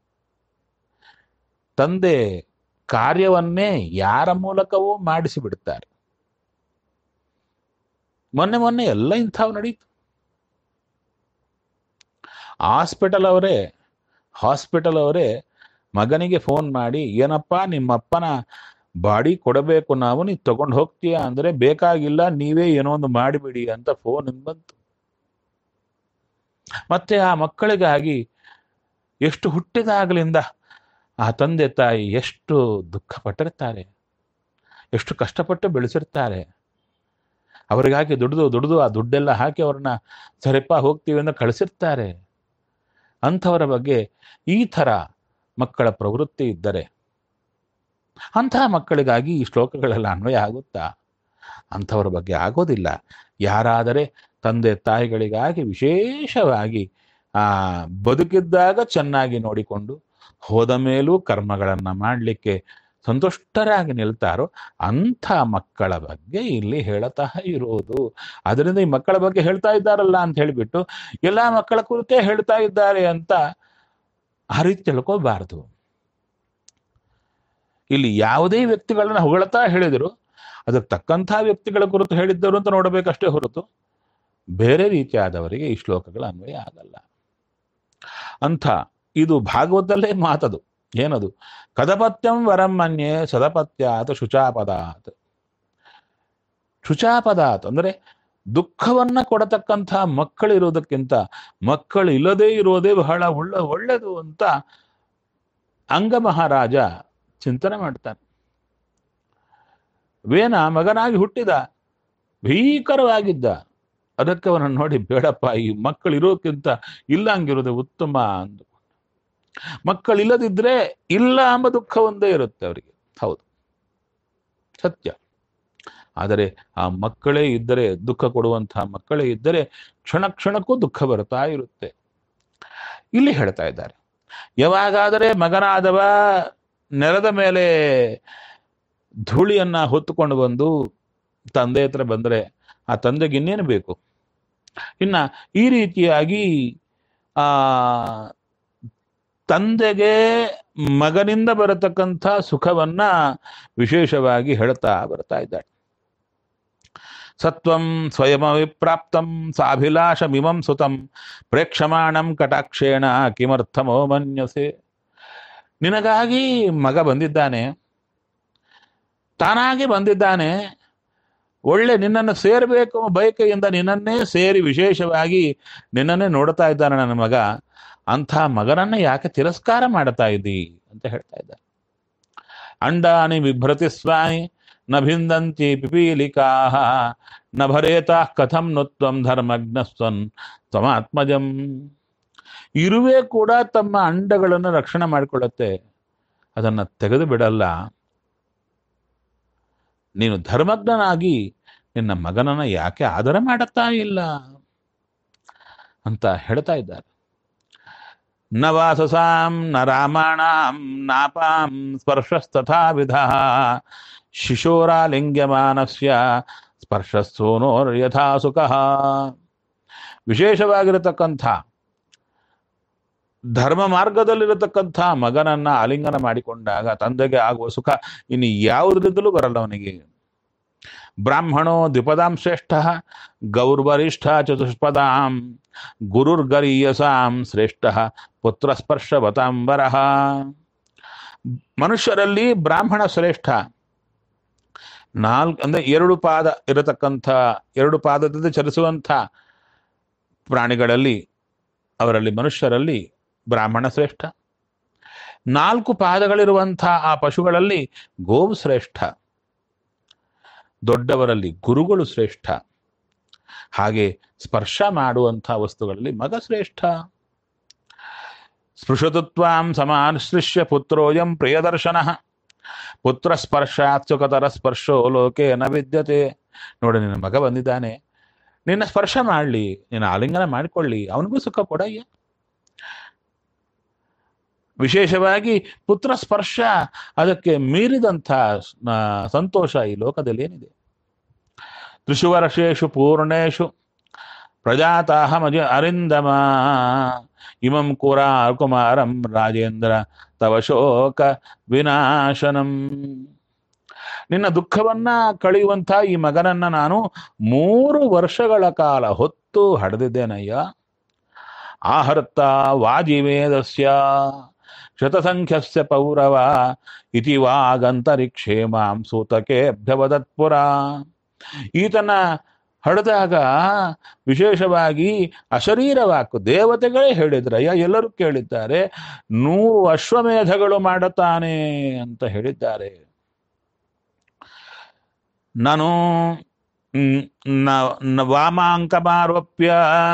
ತಂದೆ ಕಾರ್ಯವನ್ನೇ ಯಾರ ಮೂಲಕವೂ ಮಾಡಿಸಿ ಬಿಡ್ತಾರೆ. ಮೊನ್ನೆ ಮೊನ್ನೆ ಎಲ್ಲ ಇಂಥವು ನಡೀತು. ಹಾಸ್ಪಿಟಲ್ ಅವರೇ ಹಾಸ್ಪಿಟಲ್ ಅವರೇ ಮಗನಿಗೆ ಫೋನ್ ಮಾಡಿ, ಏನಪ್ಪ ನಿಮ್ಮಪ್ಪನ ಬಾಡಿ ಕೊಡಬೇಕು ನಾವು, ನೀವು ತಗೊಂಡು ಹೋಗ್ತೀಯಾ ಅಂದ್ರೆ ಬೇಕಾಗಿಲ್ಲ, ನೀವೇ ಏನೋ ಒಂದು ಮಾಡಿಬಿಡಿ ಅಂತ ಫೋನ್ ಬಂತು. ಮತ್ತೆ ಆ ಮಕ್ಕಳಿಗಾಗಿ ಎಷ್ಟು ಹುಟ್ಟಿದಾಗಲಿಂದ ಆ ತಂದೆ ತಾಯಿ ಎಷ್ಟು ದುಃಖ ಪಟ್ಟಿರ್ತಾರೆ, ಎಷ್ಟು ಕಷ್ಟಪಟ್ಟು ಬೆಳೆಸಿರ್ತಾರೆ. ಅವರಿಗಾಗಿ ದುಡ್ದು ದುಡ್ದು ಆ ದುಡ್ಡೆಲ್ಲ ಹಾಕಿ ಅವ್ರನ್ನ ಸರಿಪ ಹೋಗ್ತೀವಿ ಅಂತ ಕಳಿಸಿರ್ತಾರೆ. ಅಂಥವರ ಬಗ್ಗೆ ಈ ಥರ ಮಕ್ಕಳ ಪ್ರವೃತ್ತಿ ಇದ್ದರೆ ಅಂತಹ ಮಕ್ಕಳಿಗಾಗಿ ಈ ಶ್ಲೋಕಗಳೆಲ್ಲ ಅನ್ವಯ ಆಗುತ್ತಾ? ಅಂಥವರ ಬಗ್ಗೆ ಆಗೋದಿಲ್ಲ. ಯಾರಾದರೆ ತಂದೆ ತಾಯಿಗಳಿಗಾಗಿ ವಿಶೇಷವಾಗಿ ಆ ಬದುಕಿದ್ದಾಗ ಚೆನ್ನಾಗಿ ನೋಡಿಕೊಂಡು ಹೋದ ಮೇಲೂ ಕರ್ಮಗಳನ್ನು ಮಾಡಲಿಕ್ಕೆ ಸಂತುಷ್ಟರಾಗಿ ನಿಲ್ತಾರೋ ಅಂಥ ಮಕ್ಕಳ ಬಗ್ಗೆ ಇಲ್ಲಿ ಹೇಳ್ತಾ ಇರೋದು. ಅದರಿಂದ ಈ ಮಕ್ಕಳ ಬಗ್ಗೆ ಹೇಳ್ತಾ ಇದ್ದಾರಲ್ಲ ಅಂತ ಹೇಳಿಬಿಟ್ಟು ಎಲ್ಲ ಮಕ್ಕಳ ಕುರಿತೇ ಹೇಳ್ತಾ ಇದ್ದಾರೆ ಅಂತ ಆ ರೀತಿ ತಿಳ್ಕೋಬಾರ್ದು. ಇಲ್ಲಿ ಯಾವುದೇ ವ್ಯಕ್ತಿಗಳನ್ನ ಹೊಗಳ್ತಾ ಹೇಳಿದ್ರು ಅದಕ್ಕೆ ತಕ್ಕಂಥ ವ್ಯಕ್ತಿಗಳ ಕುರಿತು ಹೇಳಿದ್ದರು ಅಂತ ನೋಡಬೇಕಷ್ಟೇ ಹೊರತು ಬೇರೆ ರೀತಿಯಾದವರಿಗೆ ಈ ಶ್ಲೋಕಗಳ ಅನ್ವಯ ಆಗಲ್ಲ. ಅಂಥ ಇದು ಭಾಗವತದಲ್ಲೇ ಮಾತದು. ಏನದು? ಕದಪತ್ಯಂ ವರಂ ಮನ್ಯೆ ಸದಪತ್ಯಾತ್ ಶುಚಾಪದಾತ್. ಶುಚಾಪದಾತ್ ಅಂದರೆ ದುಃಖವನ್ನ ಕೊಡತಕ್ಕಂಥ ಮಕ್ಕಳಿರೋದಕ್ಕಿಂತ ಮಕ್ಕಳು ಇಲ್ಲದೇ ಇರೋದೇ ಬಹಳ ಒಳ್ಳೆ ಒಳ್ಳೆದು ಅಂತ ಅಂಗ ಮಹಾರಾಜ ಚಿಂತನೆ ಮಾಡ್ತಾನೆ. ವೇನ ಮಗನಾಗಿ ಹುಟ್ಟಿದ, ಭೀಕರವಾಗಿದ್ದ. ಅದಕ್ಕೆ ಅವನನ್ನು ನೋಡಿ, ಬೇಡಪ್ಪ, ಈ ಮಕ್ಕಳು ಇರೋಕ್ಕಿಂತ ಇಲ್ಲ ಹಂಗಿರೋದು ಉತ್ತಮ ಅಂದು. ಮಕ್ಕಳಿಲ್ಲದಿದ್ರೆ ಇಲ್ಲ ಎಂಬ ದುಃಖ ಒಂದೇ ಇರುತ್ತೆ ಅವರಿಗೆ. ಹೌದು, ಸತ್ಯ. ಆದರೆ ಆ ಮಕ್ಕಳೇ ಇದ್ದರೆ, ದುಃಖ ಕೊಡುವಂತಹ ಮಕ್ಕಳೇ ಇದ್ದರೆ ಕ್ಷಣ ಕ್ಷಣಕ್ಕೂ ದುಃಖ ಬರ್ತಾ ಇರುತ್ತೆ. ಇಲ್ಲಿ ಹೇಳ್ತಾ ಇದ್ದಾರೆ, ಯಾವಾಗಾದರೆ ಮಗನಾದವ ನೆಲದ ಮೇಲೆ ಧೂಳಿಯನ್ನ ಹೊತ್ತುಕೊಂಡು ಬಂದು ತಂದೆ ಹತ್ರ ಬಂದರೆ ಆ ತಂದೆಗೆ ಇನ್ನೇನು ಬೇಕು? ಇನ್ನ ಈ ರೀತಿಯಾಗಿ ಆ ತಂದೆಗೆ ಮಗನಿಂದ ಬರತಕ್ಕಂಥ ಸುಖವನ್ನ ವಿಶೇಷವಾಗಿ ಹೇಳ್ತಾ ಬರ್ತಾ ಇದ್ದಾಳೆ. ಸತ್ವಂ ಸ್ವಯಮವಿಪ್ರಾಪ್ತಂ ಸಾಭಿಲಾಷಮಿಮಂ ಸುತಂ ಪ್ರೇಕ್ಷಮಾಣಂ ಕಟಾಕ್ಷೇಣ ಕಿಮರ್ಥಮೋ ಮನ್ಯಸೆ. ನಿನಗಾಗಿ ಮಗ ಬಂದಿದ್ದಾನೆ, ತಾನಾಗಿ ಬಂದಿದ್ದಾನೆ, ಒಳ್ಳೆ ನಿನ್ನನ್ನು ಸೇರಬೇಕು ಬಯಕೆಯಿಂದ ನಿನ್ನನ್ನೇ ಸೇರಿ ವಿಶೇಷವಾಗಿ ನಿನ್ನನ್ನೇ ನೋಡ್ತಾ ಇದ್ದಾನೆ ನನ್ನ ಮಗ. ಅಂಥ ಮಗನನ್ನ ಯಾಕೆ ತಿರಸ್ಕಾರ ಮಾಡ್ತಾ ಇದ್ದಿ ಅಂತ ಹೇಳ್ತಾ ಇದ್ದಾರೆ. ಅಂಡಾನಿ ಬಿಭ್ರತಿ ಸ್ವಾಮಿ ನ ಭಿಂದಂತಿ ಪಿಪೀಲಿಕಾ ನ ಭರೇತಾ ಕಥಂ ನುತ್ವಂ ಧರ್ಮಜ್ಞಸ್ವನ್ ತ್ವಮಾತ್ಮಜಂ. ಇರುವೆ ಕೂಡ ತಮ್ಮ ಅಂಡಗಳನ್ನು ರಕ್ಷಣೆ ಮಾಡಿಕೊಳ್ಳುತ್ತೆ, ಅದನ್ನ ತೆಗೆದು ಬಿಡಲ್ಲ. ನೀನು ಧರ್ಮಜ್ಞನಾಗಿ ನಿನ್ನ ಮಗನನ್ನ ಯಾಕೆ ಆದರ ಮಾಡುತ್ತಾ ಇಲ್ಲ ಅಂತ ಹೇಳ್ತಾ ಇದ್ದಾರೆ. ನ ವಾಸಸಾಂ ನ ರಾಮಾಣಾಂ ನಾಪಾಂ ಸ್ಪರ್ಶಸ್ತಥಾ ವಿಧ ಶಿಶೋರಾಲಿಂಗ್ಯಮಾನಸ್ಯ ಸ್ಪರ್ಶಸ್ಸೋನೋರ್ ಯಥಾ ಸುಖಃ. ವಿಶೇಷವಾಗಿರತಕ್ಕಂಥ ಧರ್ಮ ಮಾರ್ಗದಲ್ಲಿರತಕ್ಕಂಥ ಮಗನನ್ನ ಆಲಿಂಗನ ಮಾಡಿಕೊಂಡಾಗ ತಂದೆಗೆ ಆಗುವ ಸುಖ ಇನ್ನು ಯಾವುದರಿಂದಲೂ ಬರಲ್ಲ ಅವನಿಗೆ. ಬ್ರಾಹ್ಮಣೋ ದ್ವಿಪದಾಂ ಶ್ರೇಷ್ಠ ಗೌರ್ವರಿಷ್ಠ ಚತುಷ್ಪದಾಂ ಗುರುರ್ಗರೀಯಸಾಂ ಶ್ರೇಷ್ಠ ಪುತ್ರ ಸ್ಪರ್ಶವತಾಂಬರಃ. ಮನುಷ್ಯರಲ್ಲಿ ಬ್ರಾಹ್ಮಣ ಶ್ರೇಷ್ಠ. ನಾಲ್ಕು ಅಂದ್ರೆ ಎರಡು ಪಾದ ಇರತಕ್ಕಂಥ, ಎರಡು ಪಾದದಿಂದ ಚಲಿಸುವಂಥ ಪ್ರಾಣಿಗಳಲ್ಲಿ, ಅವರಲ್ಲಿ ಮನುಷ್ಯರಲ್ಲಿ ಬ್ರಾಹ್ಮಣ ಶ್ರೇಷ್ಠ. ನಾಲ್ಕು ಪಾದಗಳಿರುವಂಥ ಆ ಪಶುಗಳಲ್ಲಿ ಗೋವು ಶ್ರೇಷ್ಠ. ದೊಡ್ಡವರಲ್ಲಿ ಗುರುಗಳು ಶ್ರೇಷ್ಠ. ಹಾಗೆ ಸ್ಪರ್ಶ ಮಾಡುವಂಥ ವಸ್ತುಗಳಲ್ಲಿ ಮಗ ಶ್ರೇಷ್ಠ. ಸ್ಪೃಶತುತ್ವಾಂ ಸಮಾಶ್ಲಿಷ್ಯ ಪುತ್ರೋಯಂ ಪ್ರಿಯದರ್ಶನ ಪುತ್ರ ಸ್ಪರ್ಶಾತ್ ಸುಖತರ ಸ್ಪರ್ಶೋ ಲೋಕೆ ನ ವಿದ್ಯತೆ. ನೋಡಿ, ನಿನ್ನ ಮಗ ಬಂದಿದ್ದಾನೆ, ನಿನ್ನ ಸ್ಪರ್ಶ ಮಾಡಲಿ, ನಿನ್ನ ಆಲಿಂಗನ ಮಾಡಿಕೊಳ್ಳಿ, ಅವನಿಗೂ ಸುಖ ಕೊಡಯ್ಯ. ವಿಶೇಷವಾಗಿ ಪುತ್ರ ಸ್ಪರ್ಶ, ಅದಕ್ಕೆ ಮೀರಿದಂಥ ಸಂತೋಷ ಈ ಲೋಕದಲ್ಲಿ ಏನಿದೆ. ತ್ರಿಷು ವರ್ಷೇಷು ಪೂರ್ಣೇಶು ಪ್ರಜಾತಾಹಮಜ ಅರಿಂದಮ ಇಮಂ ಕುರಾ ಕುಮಾರಂ ರಾಜೇಂದ್ರ ತವ ಶೋಕ ವಿನಾಶನಂ. ನಿನ್ನ ದುಃಖವನ್ನ ಕಳೆಯುವಂಥ ಈ ಮಗನನ್ನ ನಾನು ಮೂರು ವರ್ಷಗಳ ಕಾಲ ಹೊತ್ತು ಹಡೆದಿದ್ದೇನಯ್ಯ. ಆಹರ್ತ ವಾಜಿವೇದಸ್ಯ ಶತಸಂಖ್ಯಸ್ಯ ಪೌರವ ಇತಿ ವಾಗಂತರಿಕ್ಷೇ ಮಾಂ ಸೂತಕೇಭ್ಯವದತ್ಪುರ. ಈತನ ಹಡೆದಾಗ ವಿಶೇಷವಾಗಿ ಅಶರೀರವಾಕು ದೇವತೆಗಳೇ ಹೇಳಿದ್ರಯ್ಯ, ಎಲ್ಲರೂ ಕೇಳಿದ್ದಾರೆ, ನೂರು ಅಶ್ವಮೇಧಗಳು ಮಾಡುತ್ತಾನೆ ಅಂತ ಹೇಳಿದ್ದಾರೆ. ನಾನು ವಾಮಾಂಕಮಾರೋಪ್ಯ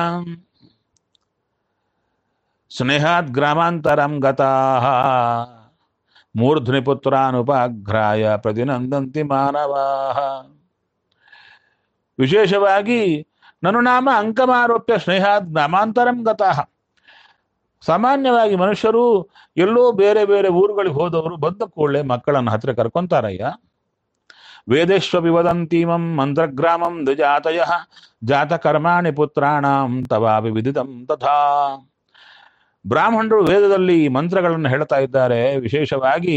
ಸ್ನೇಹಾತ್ ಗ್ರಾಮಾಂತರಂ ಗತಾಃ ಮೂರ್ಧ್ನಿ ಪುತ್ರಾನುಪಾಘ್ರಾಯ ಪ್ರತಿನಂದಂತಿ ಮಾನವಾಃ. ವಿಶೇಷವಾಗಿ ನನು ನಾಮ ಅಂಕಮಾರೋಪ್ಯ ಸ್ನೇಹಾತ್ ಗ್ರಾಮಾಂತರಂ ಗತಾಃ. ಸಾಮಾನ್ಯವಾಗಿ ಮನುಷ್ಯರು ಎಲ್ಲೋ ಬೇರೆ ಬೇರೆ ಊರುಗಳಿಗೆ ಹೋದವರು ಬಂದ ಕೂಡಲೇ ಮಕ್ಕಳನ್ನು ಹತ್ರ ಕರ್ಕೊಂತಾರಯ್ಯ. ವೇದೇಶ್ವ ವಿವದಂತೀಮಂ ಮಂತ್ರಗ್ರಾಮಂ ದ್ವಿಜಾತಯ ಜಾತ ಕರ್ಮಾಣಿ ಪುತ್ರಾಣಾಂ ತವಾಪಿ ವಿದಿತಂ ತಥಾ. ಬ್ರಾಹ್ಮಣರು ವೇದದಲ್ಲಿ ಮಂತ್ರಗಳನ್ನು ಹೇಳ್ತಾ ಇದ್ದಾರೆ. ವಿಶೇಷವಾಗಿ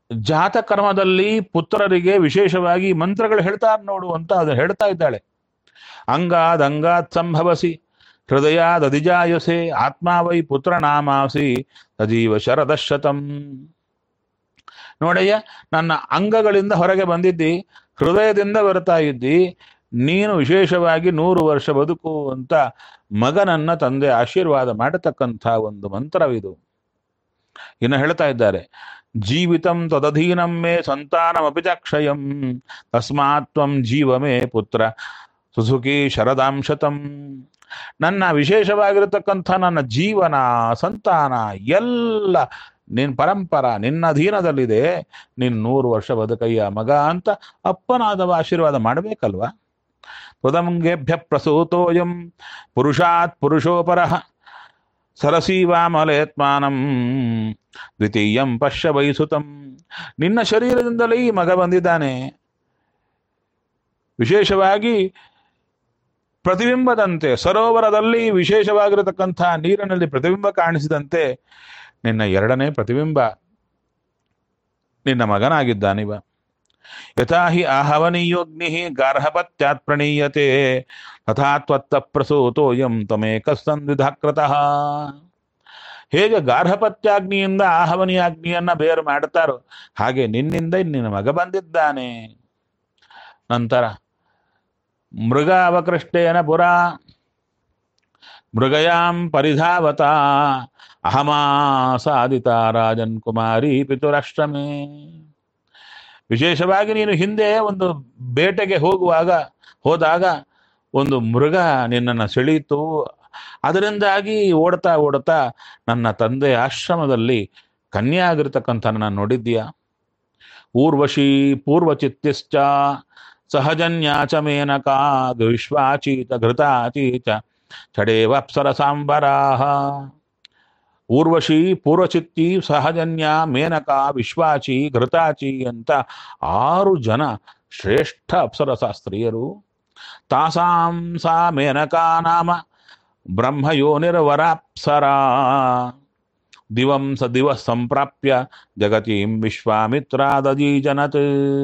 ಜಾತಕರ್ಮದಲ್ಲಿ ಪುತ್ರರಿಗೆ ವಿಶೇಷವಾಗಿ ಮಂತ್ರಗಳು ಹೇಳ್ತಾರೆ ನೋಡು ಅಂತ ಅದು ಹೇಳ್ತಾ ಇದ್ದಾಳೆ. ಅಂಗಾದಂಗಾತ್ ಸಂಭವಸಿ ಹೃದಯಾದಧಿಜಾಯಸೆ ಆತ್ಮ ವೈ ಪುತ್ರ ನಾಮಾಸಿ ಸಜೀವ ಶರದಶತಂ. ನೋಡಯ್ಯ, ನನ್ನ ಅಂಗಗಳಿಂದ ಹೊರಗೆ ಬಂದಿದ್ದಿ, ಹೃದಯದಿಂದ ಬರ್ತಾ ಇದ್ದಿ, ನೀನು ವಿಶೇಷವಾಗಿ ನೂರು ವರ್ಷ ಬದುಕು ಅಂತ ಮಗನನ್ನ ತಂದೆ ಆಶೀರ್ವಾದ ಮಾಡತಕ್ಕಂಥ ಒಂದು ಮಂತ್ರವಿದು. ಇನ್ನು ಹೇಳ್ತಾ ಇದ್ದಾರೆ, ಜೀವಿತಂ ತದಧೀನಂ ಮೇ ಸಂತಾನಮಪಿ ಚ ಕ್ಷಯಂ ತಸ್ಮಾತ್ ತ್ವಂ ಜೀವ ಮೇ ಪುತ್ರ ಸುಸುಖಿ ಶರದಾಂಶತಂ. ನನ್ನ ವಿಶೇಷವಾಗಿರತಕ್ಕಂಥ ನನ್ನ ಜೀವನ ಸಂತಾನ ಎಲ್ಲ ನಿನ್ನ ಪರಂಪರ ನಿನ್ನ ಅಧೀನದಲ್ಲಿದೆ, ನಿನ್ನ ನೂರು ವರ್ಷ ಬದುಕಯ್ಯ ಮಗ ಅಂತ ಅಪ್ಪನಾದವ ಆಶೀರ್ವಾದ ಮಾಡಬೇಕಲ್ವಾ. ತ್ವದಂಗೇಭ್ಯ ಪ್ರಸೂತೋಯಂ ಪುರುಷಾತ್ ಪುರುಷೋಪರಃ ಸರಸೀವಾಮಲೇತ್ಮಾನಂ ದ್ವಿತೀಯಂ ಪಶ್ಯ ವೈಸುತಂ. ನಿನ್ನ ಶರೀರದಿಂದಲೇ ಈ ಮಗ ಬಂದಿದ್ದಾನೆ. ವಿಶೇಷವಾಗಿ ಪ್ರತಿಬಿಂಬದಂತೆ ಸರೋವರದಲ್ಲಿ ವಿಶೇಷವಾಗಿರತಕ್ಕಂಥ ನೀರಿನಲ್ಲಿ ಪ್ರತಿಬಿಂಬ ಕಾಣಿಸಿದಂತೆ ನಿನ್ನ ಎರಡನೇ ಪ್ರತಿಬಿಂಬ ನಿನ್ನ ಮಗನಾಗಿದ್ದಾನಿವ. ಯಥಾ ಹಿ ಆಹವನೀಯೋಗ್ನಿ ಗಾರ್ಹಪತ್ಯಾತ್ ಪ್ರಣೀಯತೆ ತಥಾ ತ್ವತ್ತ ಪ್ರಸೂತೋಯಂ ತ್ವಮೇಕಸ್ಸಂದ್ವಿಧಾಕೃತಃ. ಹೇಗೆ ಗಾರ್ಹಪತ್ಯಾಗ್ನಿಯಿಂದ ಆಹವನೀಯಾಗ್ನಿಯನ್ನ ಬೇರು ಮಾಡ್ತಾರೋ ಹಾಗೆ ನಿನ್ನಿಂದ ನಿನ್ನ ಮಗ ಬಂದಿದ್ದಾನೆ. ನಂತರ ಮೃಗ ಅವಕೃಷ್ಟೇನ ಪುರಾ ಮೃಗಯಾಂ ಪರಿಧಾವತ ಅಹಮಾಸಾದಿತ ರಾಜನ್ ಕುಮಾರಿ ಪಿತುರಾಶ್ರಮೇ. ವಿಶೇಷವಾಗಿ ನೀನು ಹಿಂದೆ ಒಂದು ಬೇಟೆಗೆ ಹೋಗುವಾಗ ಹೋದಾಗ ಒಂದು ಮೃಗ ನಿನ್ನನ್ನು ಸೆಳೀತು, ಅದರಿಂದಾಗಿ ಓಡ್ತಾ ಓಡ್ತಾ ನನ್ನ ತಂದೆ ಆಶ್ರಮದಲ್ಲಿ ಕನ್ಯೆ ಆಗಿರ್ತಕ್ಕಂಥ ನನ್ನ ನೋಡಿದ್ದೀಯಾ. ಊರ್ವಶಿ ಪೂರ್ವಚಿತ್ತಿಶ್ಚ ಸಹಜನ್ಯಾಚ ಮೇನಕಾ ವಿಶ್ವಾಚೀತ ಘೃತಾಚೀಚ ಚಡೇವ ಅಪ್ಸರಸಾಂಬರಾಹ. ಊರ್ವಶಿ ಪೂರ್ವಚಿತ್ತಿ ಸಹಜನ್ಯ ಮೇನಕ ವಿಶ್ವಾಚಿ ಘೃತಾಚಿ ಅಂತ ಆರು ಜನ ಶ್ರೇಷ್ಠ ಅಪ್ಸರಶಾಸ್ತ್ರೀಯರು. ತಾಸಾಂ ಸಾ ಮೇನಕಾ ನಾಮ ಬ್ರಹ್ಮಯೋನಿರ್ವರಾಪ್ಸರಾ ದಿವಂ ಸ ದಿವ ಸಂಪ್ರಾಪ್ಯ ಜಗತೀಂ ವಿಶ್ವಾಮಿತ್ರಾದಜೀಜನತ್.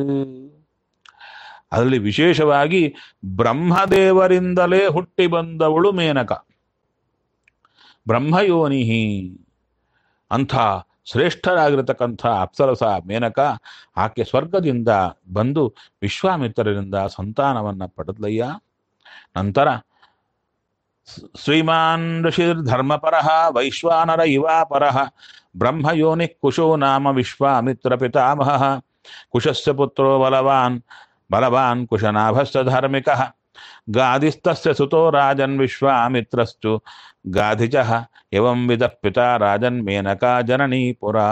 ಅದರಲ್ಲಿ ವಿಶೇಷವಾಗಿ ಬ್ರಹ್ಮದೇವರಿಂದಲೇ ಹುಟ್ಟಿ ಬಂದವಳು ಮೇನಕ, ಬ್ರಹ್ಮಯೋನಿಹಿ ಅಂಥ ಶ್ರೇಷ್ಠರಾಗಿರತಕ್ಕಂಥ ಅಪ್ಸರಸ ಮೇನಕ. ಆಕೆ ಸ್ವರ್ಗದಿಂದ ಬಂದು ವಿಶ್ವಾಮಿತ್ರರಿಂದ ಸಂತಾನವನ್ನು ಪಡೆದ್ಲಯ್ಯ. ನಂತರ ಶ್ರೀಮಾನ್ ಋಷಿರ್ ಧರ್ಮಪರಃ ವೈಶ್ವಾನರ ಇವಾಪರಃ ಬ್ರಹ್ಮಯೋನಿ ಕುಶೋ ನಾಮ ವಿಶ್ವಾಮಿತ್ರ ಪಿತಾಮಹಃ. ಕುಶಸ್ಯ ಪುತ್ರೋ ಬಲವಾನ್ ಬಲವಾನ್ ಕುಶನಾಭಸ್ಯ ಧಾರ್ಮಿಕಃ ಗಾಧಿಸ್ತಸ್ಯ ಸುತೋ ರಾಜನ್ ವಿಶ್ವಾಮಿತ್ರಸ್ತು ಗಾಧಿಚಃ ಎವಂ ವಿಧ ಪಿತಾ ರಾಜನ್ ಮೇನಕಾ ಜನನೀ ಪುರಾ.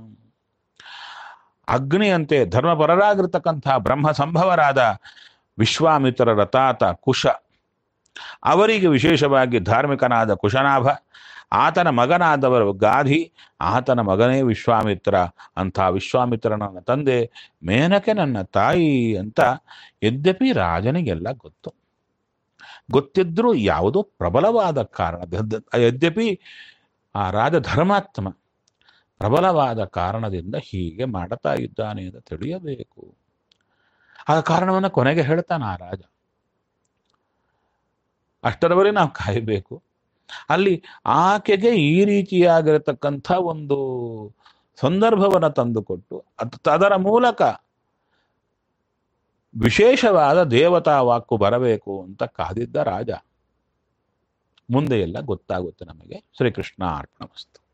ಅಗ್ನಿಯಂತೆ ಧರ್ಮಪರರಾಗಿರ್ತಕ್ಕಂಥ ಬ್ರಹ್ಮ ಸಂಭವರಾದ ವಿಶ್ವಾಮಿತ್ರರ ತಾತ ಕುಶ, ಅವರಿಗೆ ವಿಶೇಷವಾಗಿ ಧಾರ್ಮಿಕನಾದ ಕುಶನಾಭ, ಆತನ ಮಗನಾದವರು ಗಾಧಿ, ಆತನ ಮಗನೇ ವಿಶ್ವಾಮಿತ್ರ. ಅಂಥ ವಿಶ್ವಾಮಿತ್ರ ನನ್ನ ತಂದೆ, ಮೇನಕೆ ನನ್ನ ತಾಯಿ ಅಂತ ಯದ್ಯಪಿ ರಾಜನಿಗೆಲ್ಲ ಗೊತ್ತು. ಗೊತ್ತಿದ್ರೂ ಯಾವುದೋ ಪ್ರಬಲವಾದ ಕಾರಣ, ಯದ್ಯಪಿ ಆ ರಾಜ ಧರ್ಮಾತ್ಮ ಪ್ರಬಲವಾದ ಕಾರಣದಿಂದ ಹೀಗೆ ಮಾಡ್ತಾ ಇದ್ದಾನೆ ಅಂತ ತಿಳಿಯಬೇಕು. ಆ ಕಾರಣವನ್ನು ಕೊನೆಗೆ ಹೇಳ್ತಾನೆ ಆ ರಾಜ. ಅಷ್ಟರವರೆಗೆ ನಾವು ಕಾಯಬೇಕು. ಅಲ್ಲಿ ಆಕೆಗೆ ಈ ರೀತಿಯಾಗಿರತಕ್ಕಂಥ ಒಂದು ಸಂದರ್ಭವನ್ನು ತಂದುಕೊಟ್ಟು ಅದು ಅದರ ಮೂಲಕ ವಿಶೇಷವಾದ ದೇವತಾ ವಾಕ್ಕು ಬರಬೇಕು ಅಂತ ಕಾದಿದ್ದ ರಾಜ. ಮುಂದೆ ಎಲ್ಲ ಗೊತ್ತಾಗುತ್ತೆ ನಮಗೆ. ಶ್ರೀಕೃಷ್ಣ ಅರ್ಪಣಮಸ್ತು.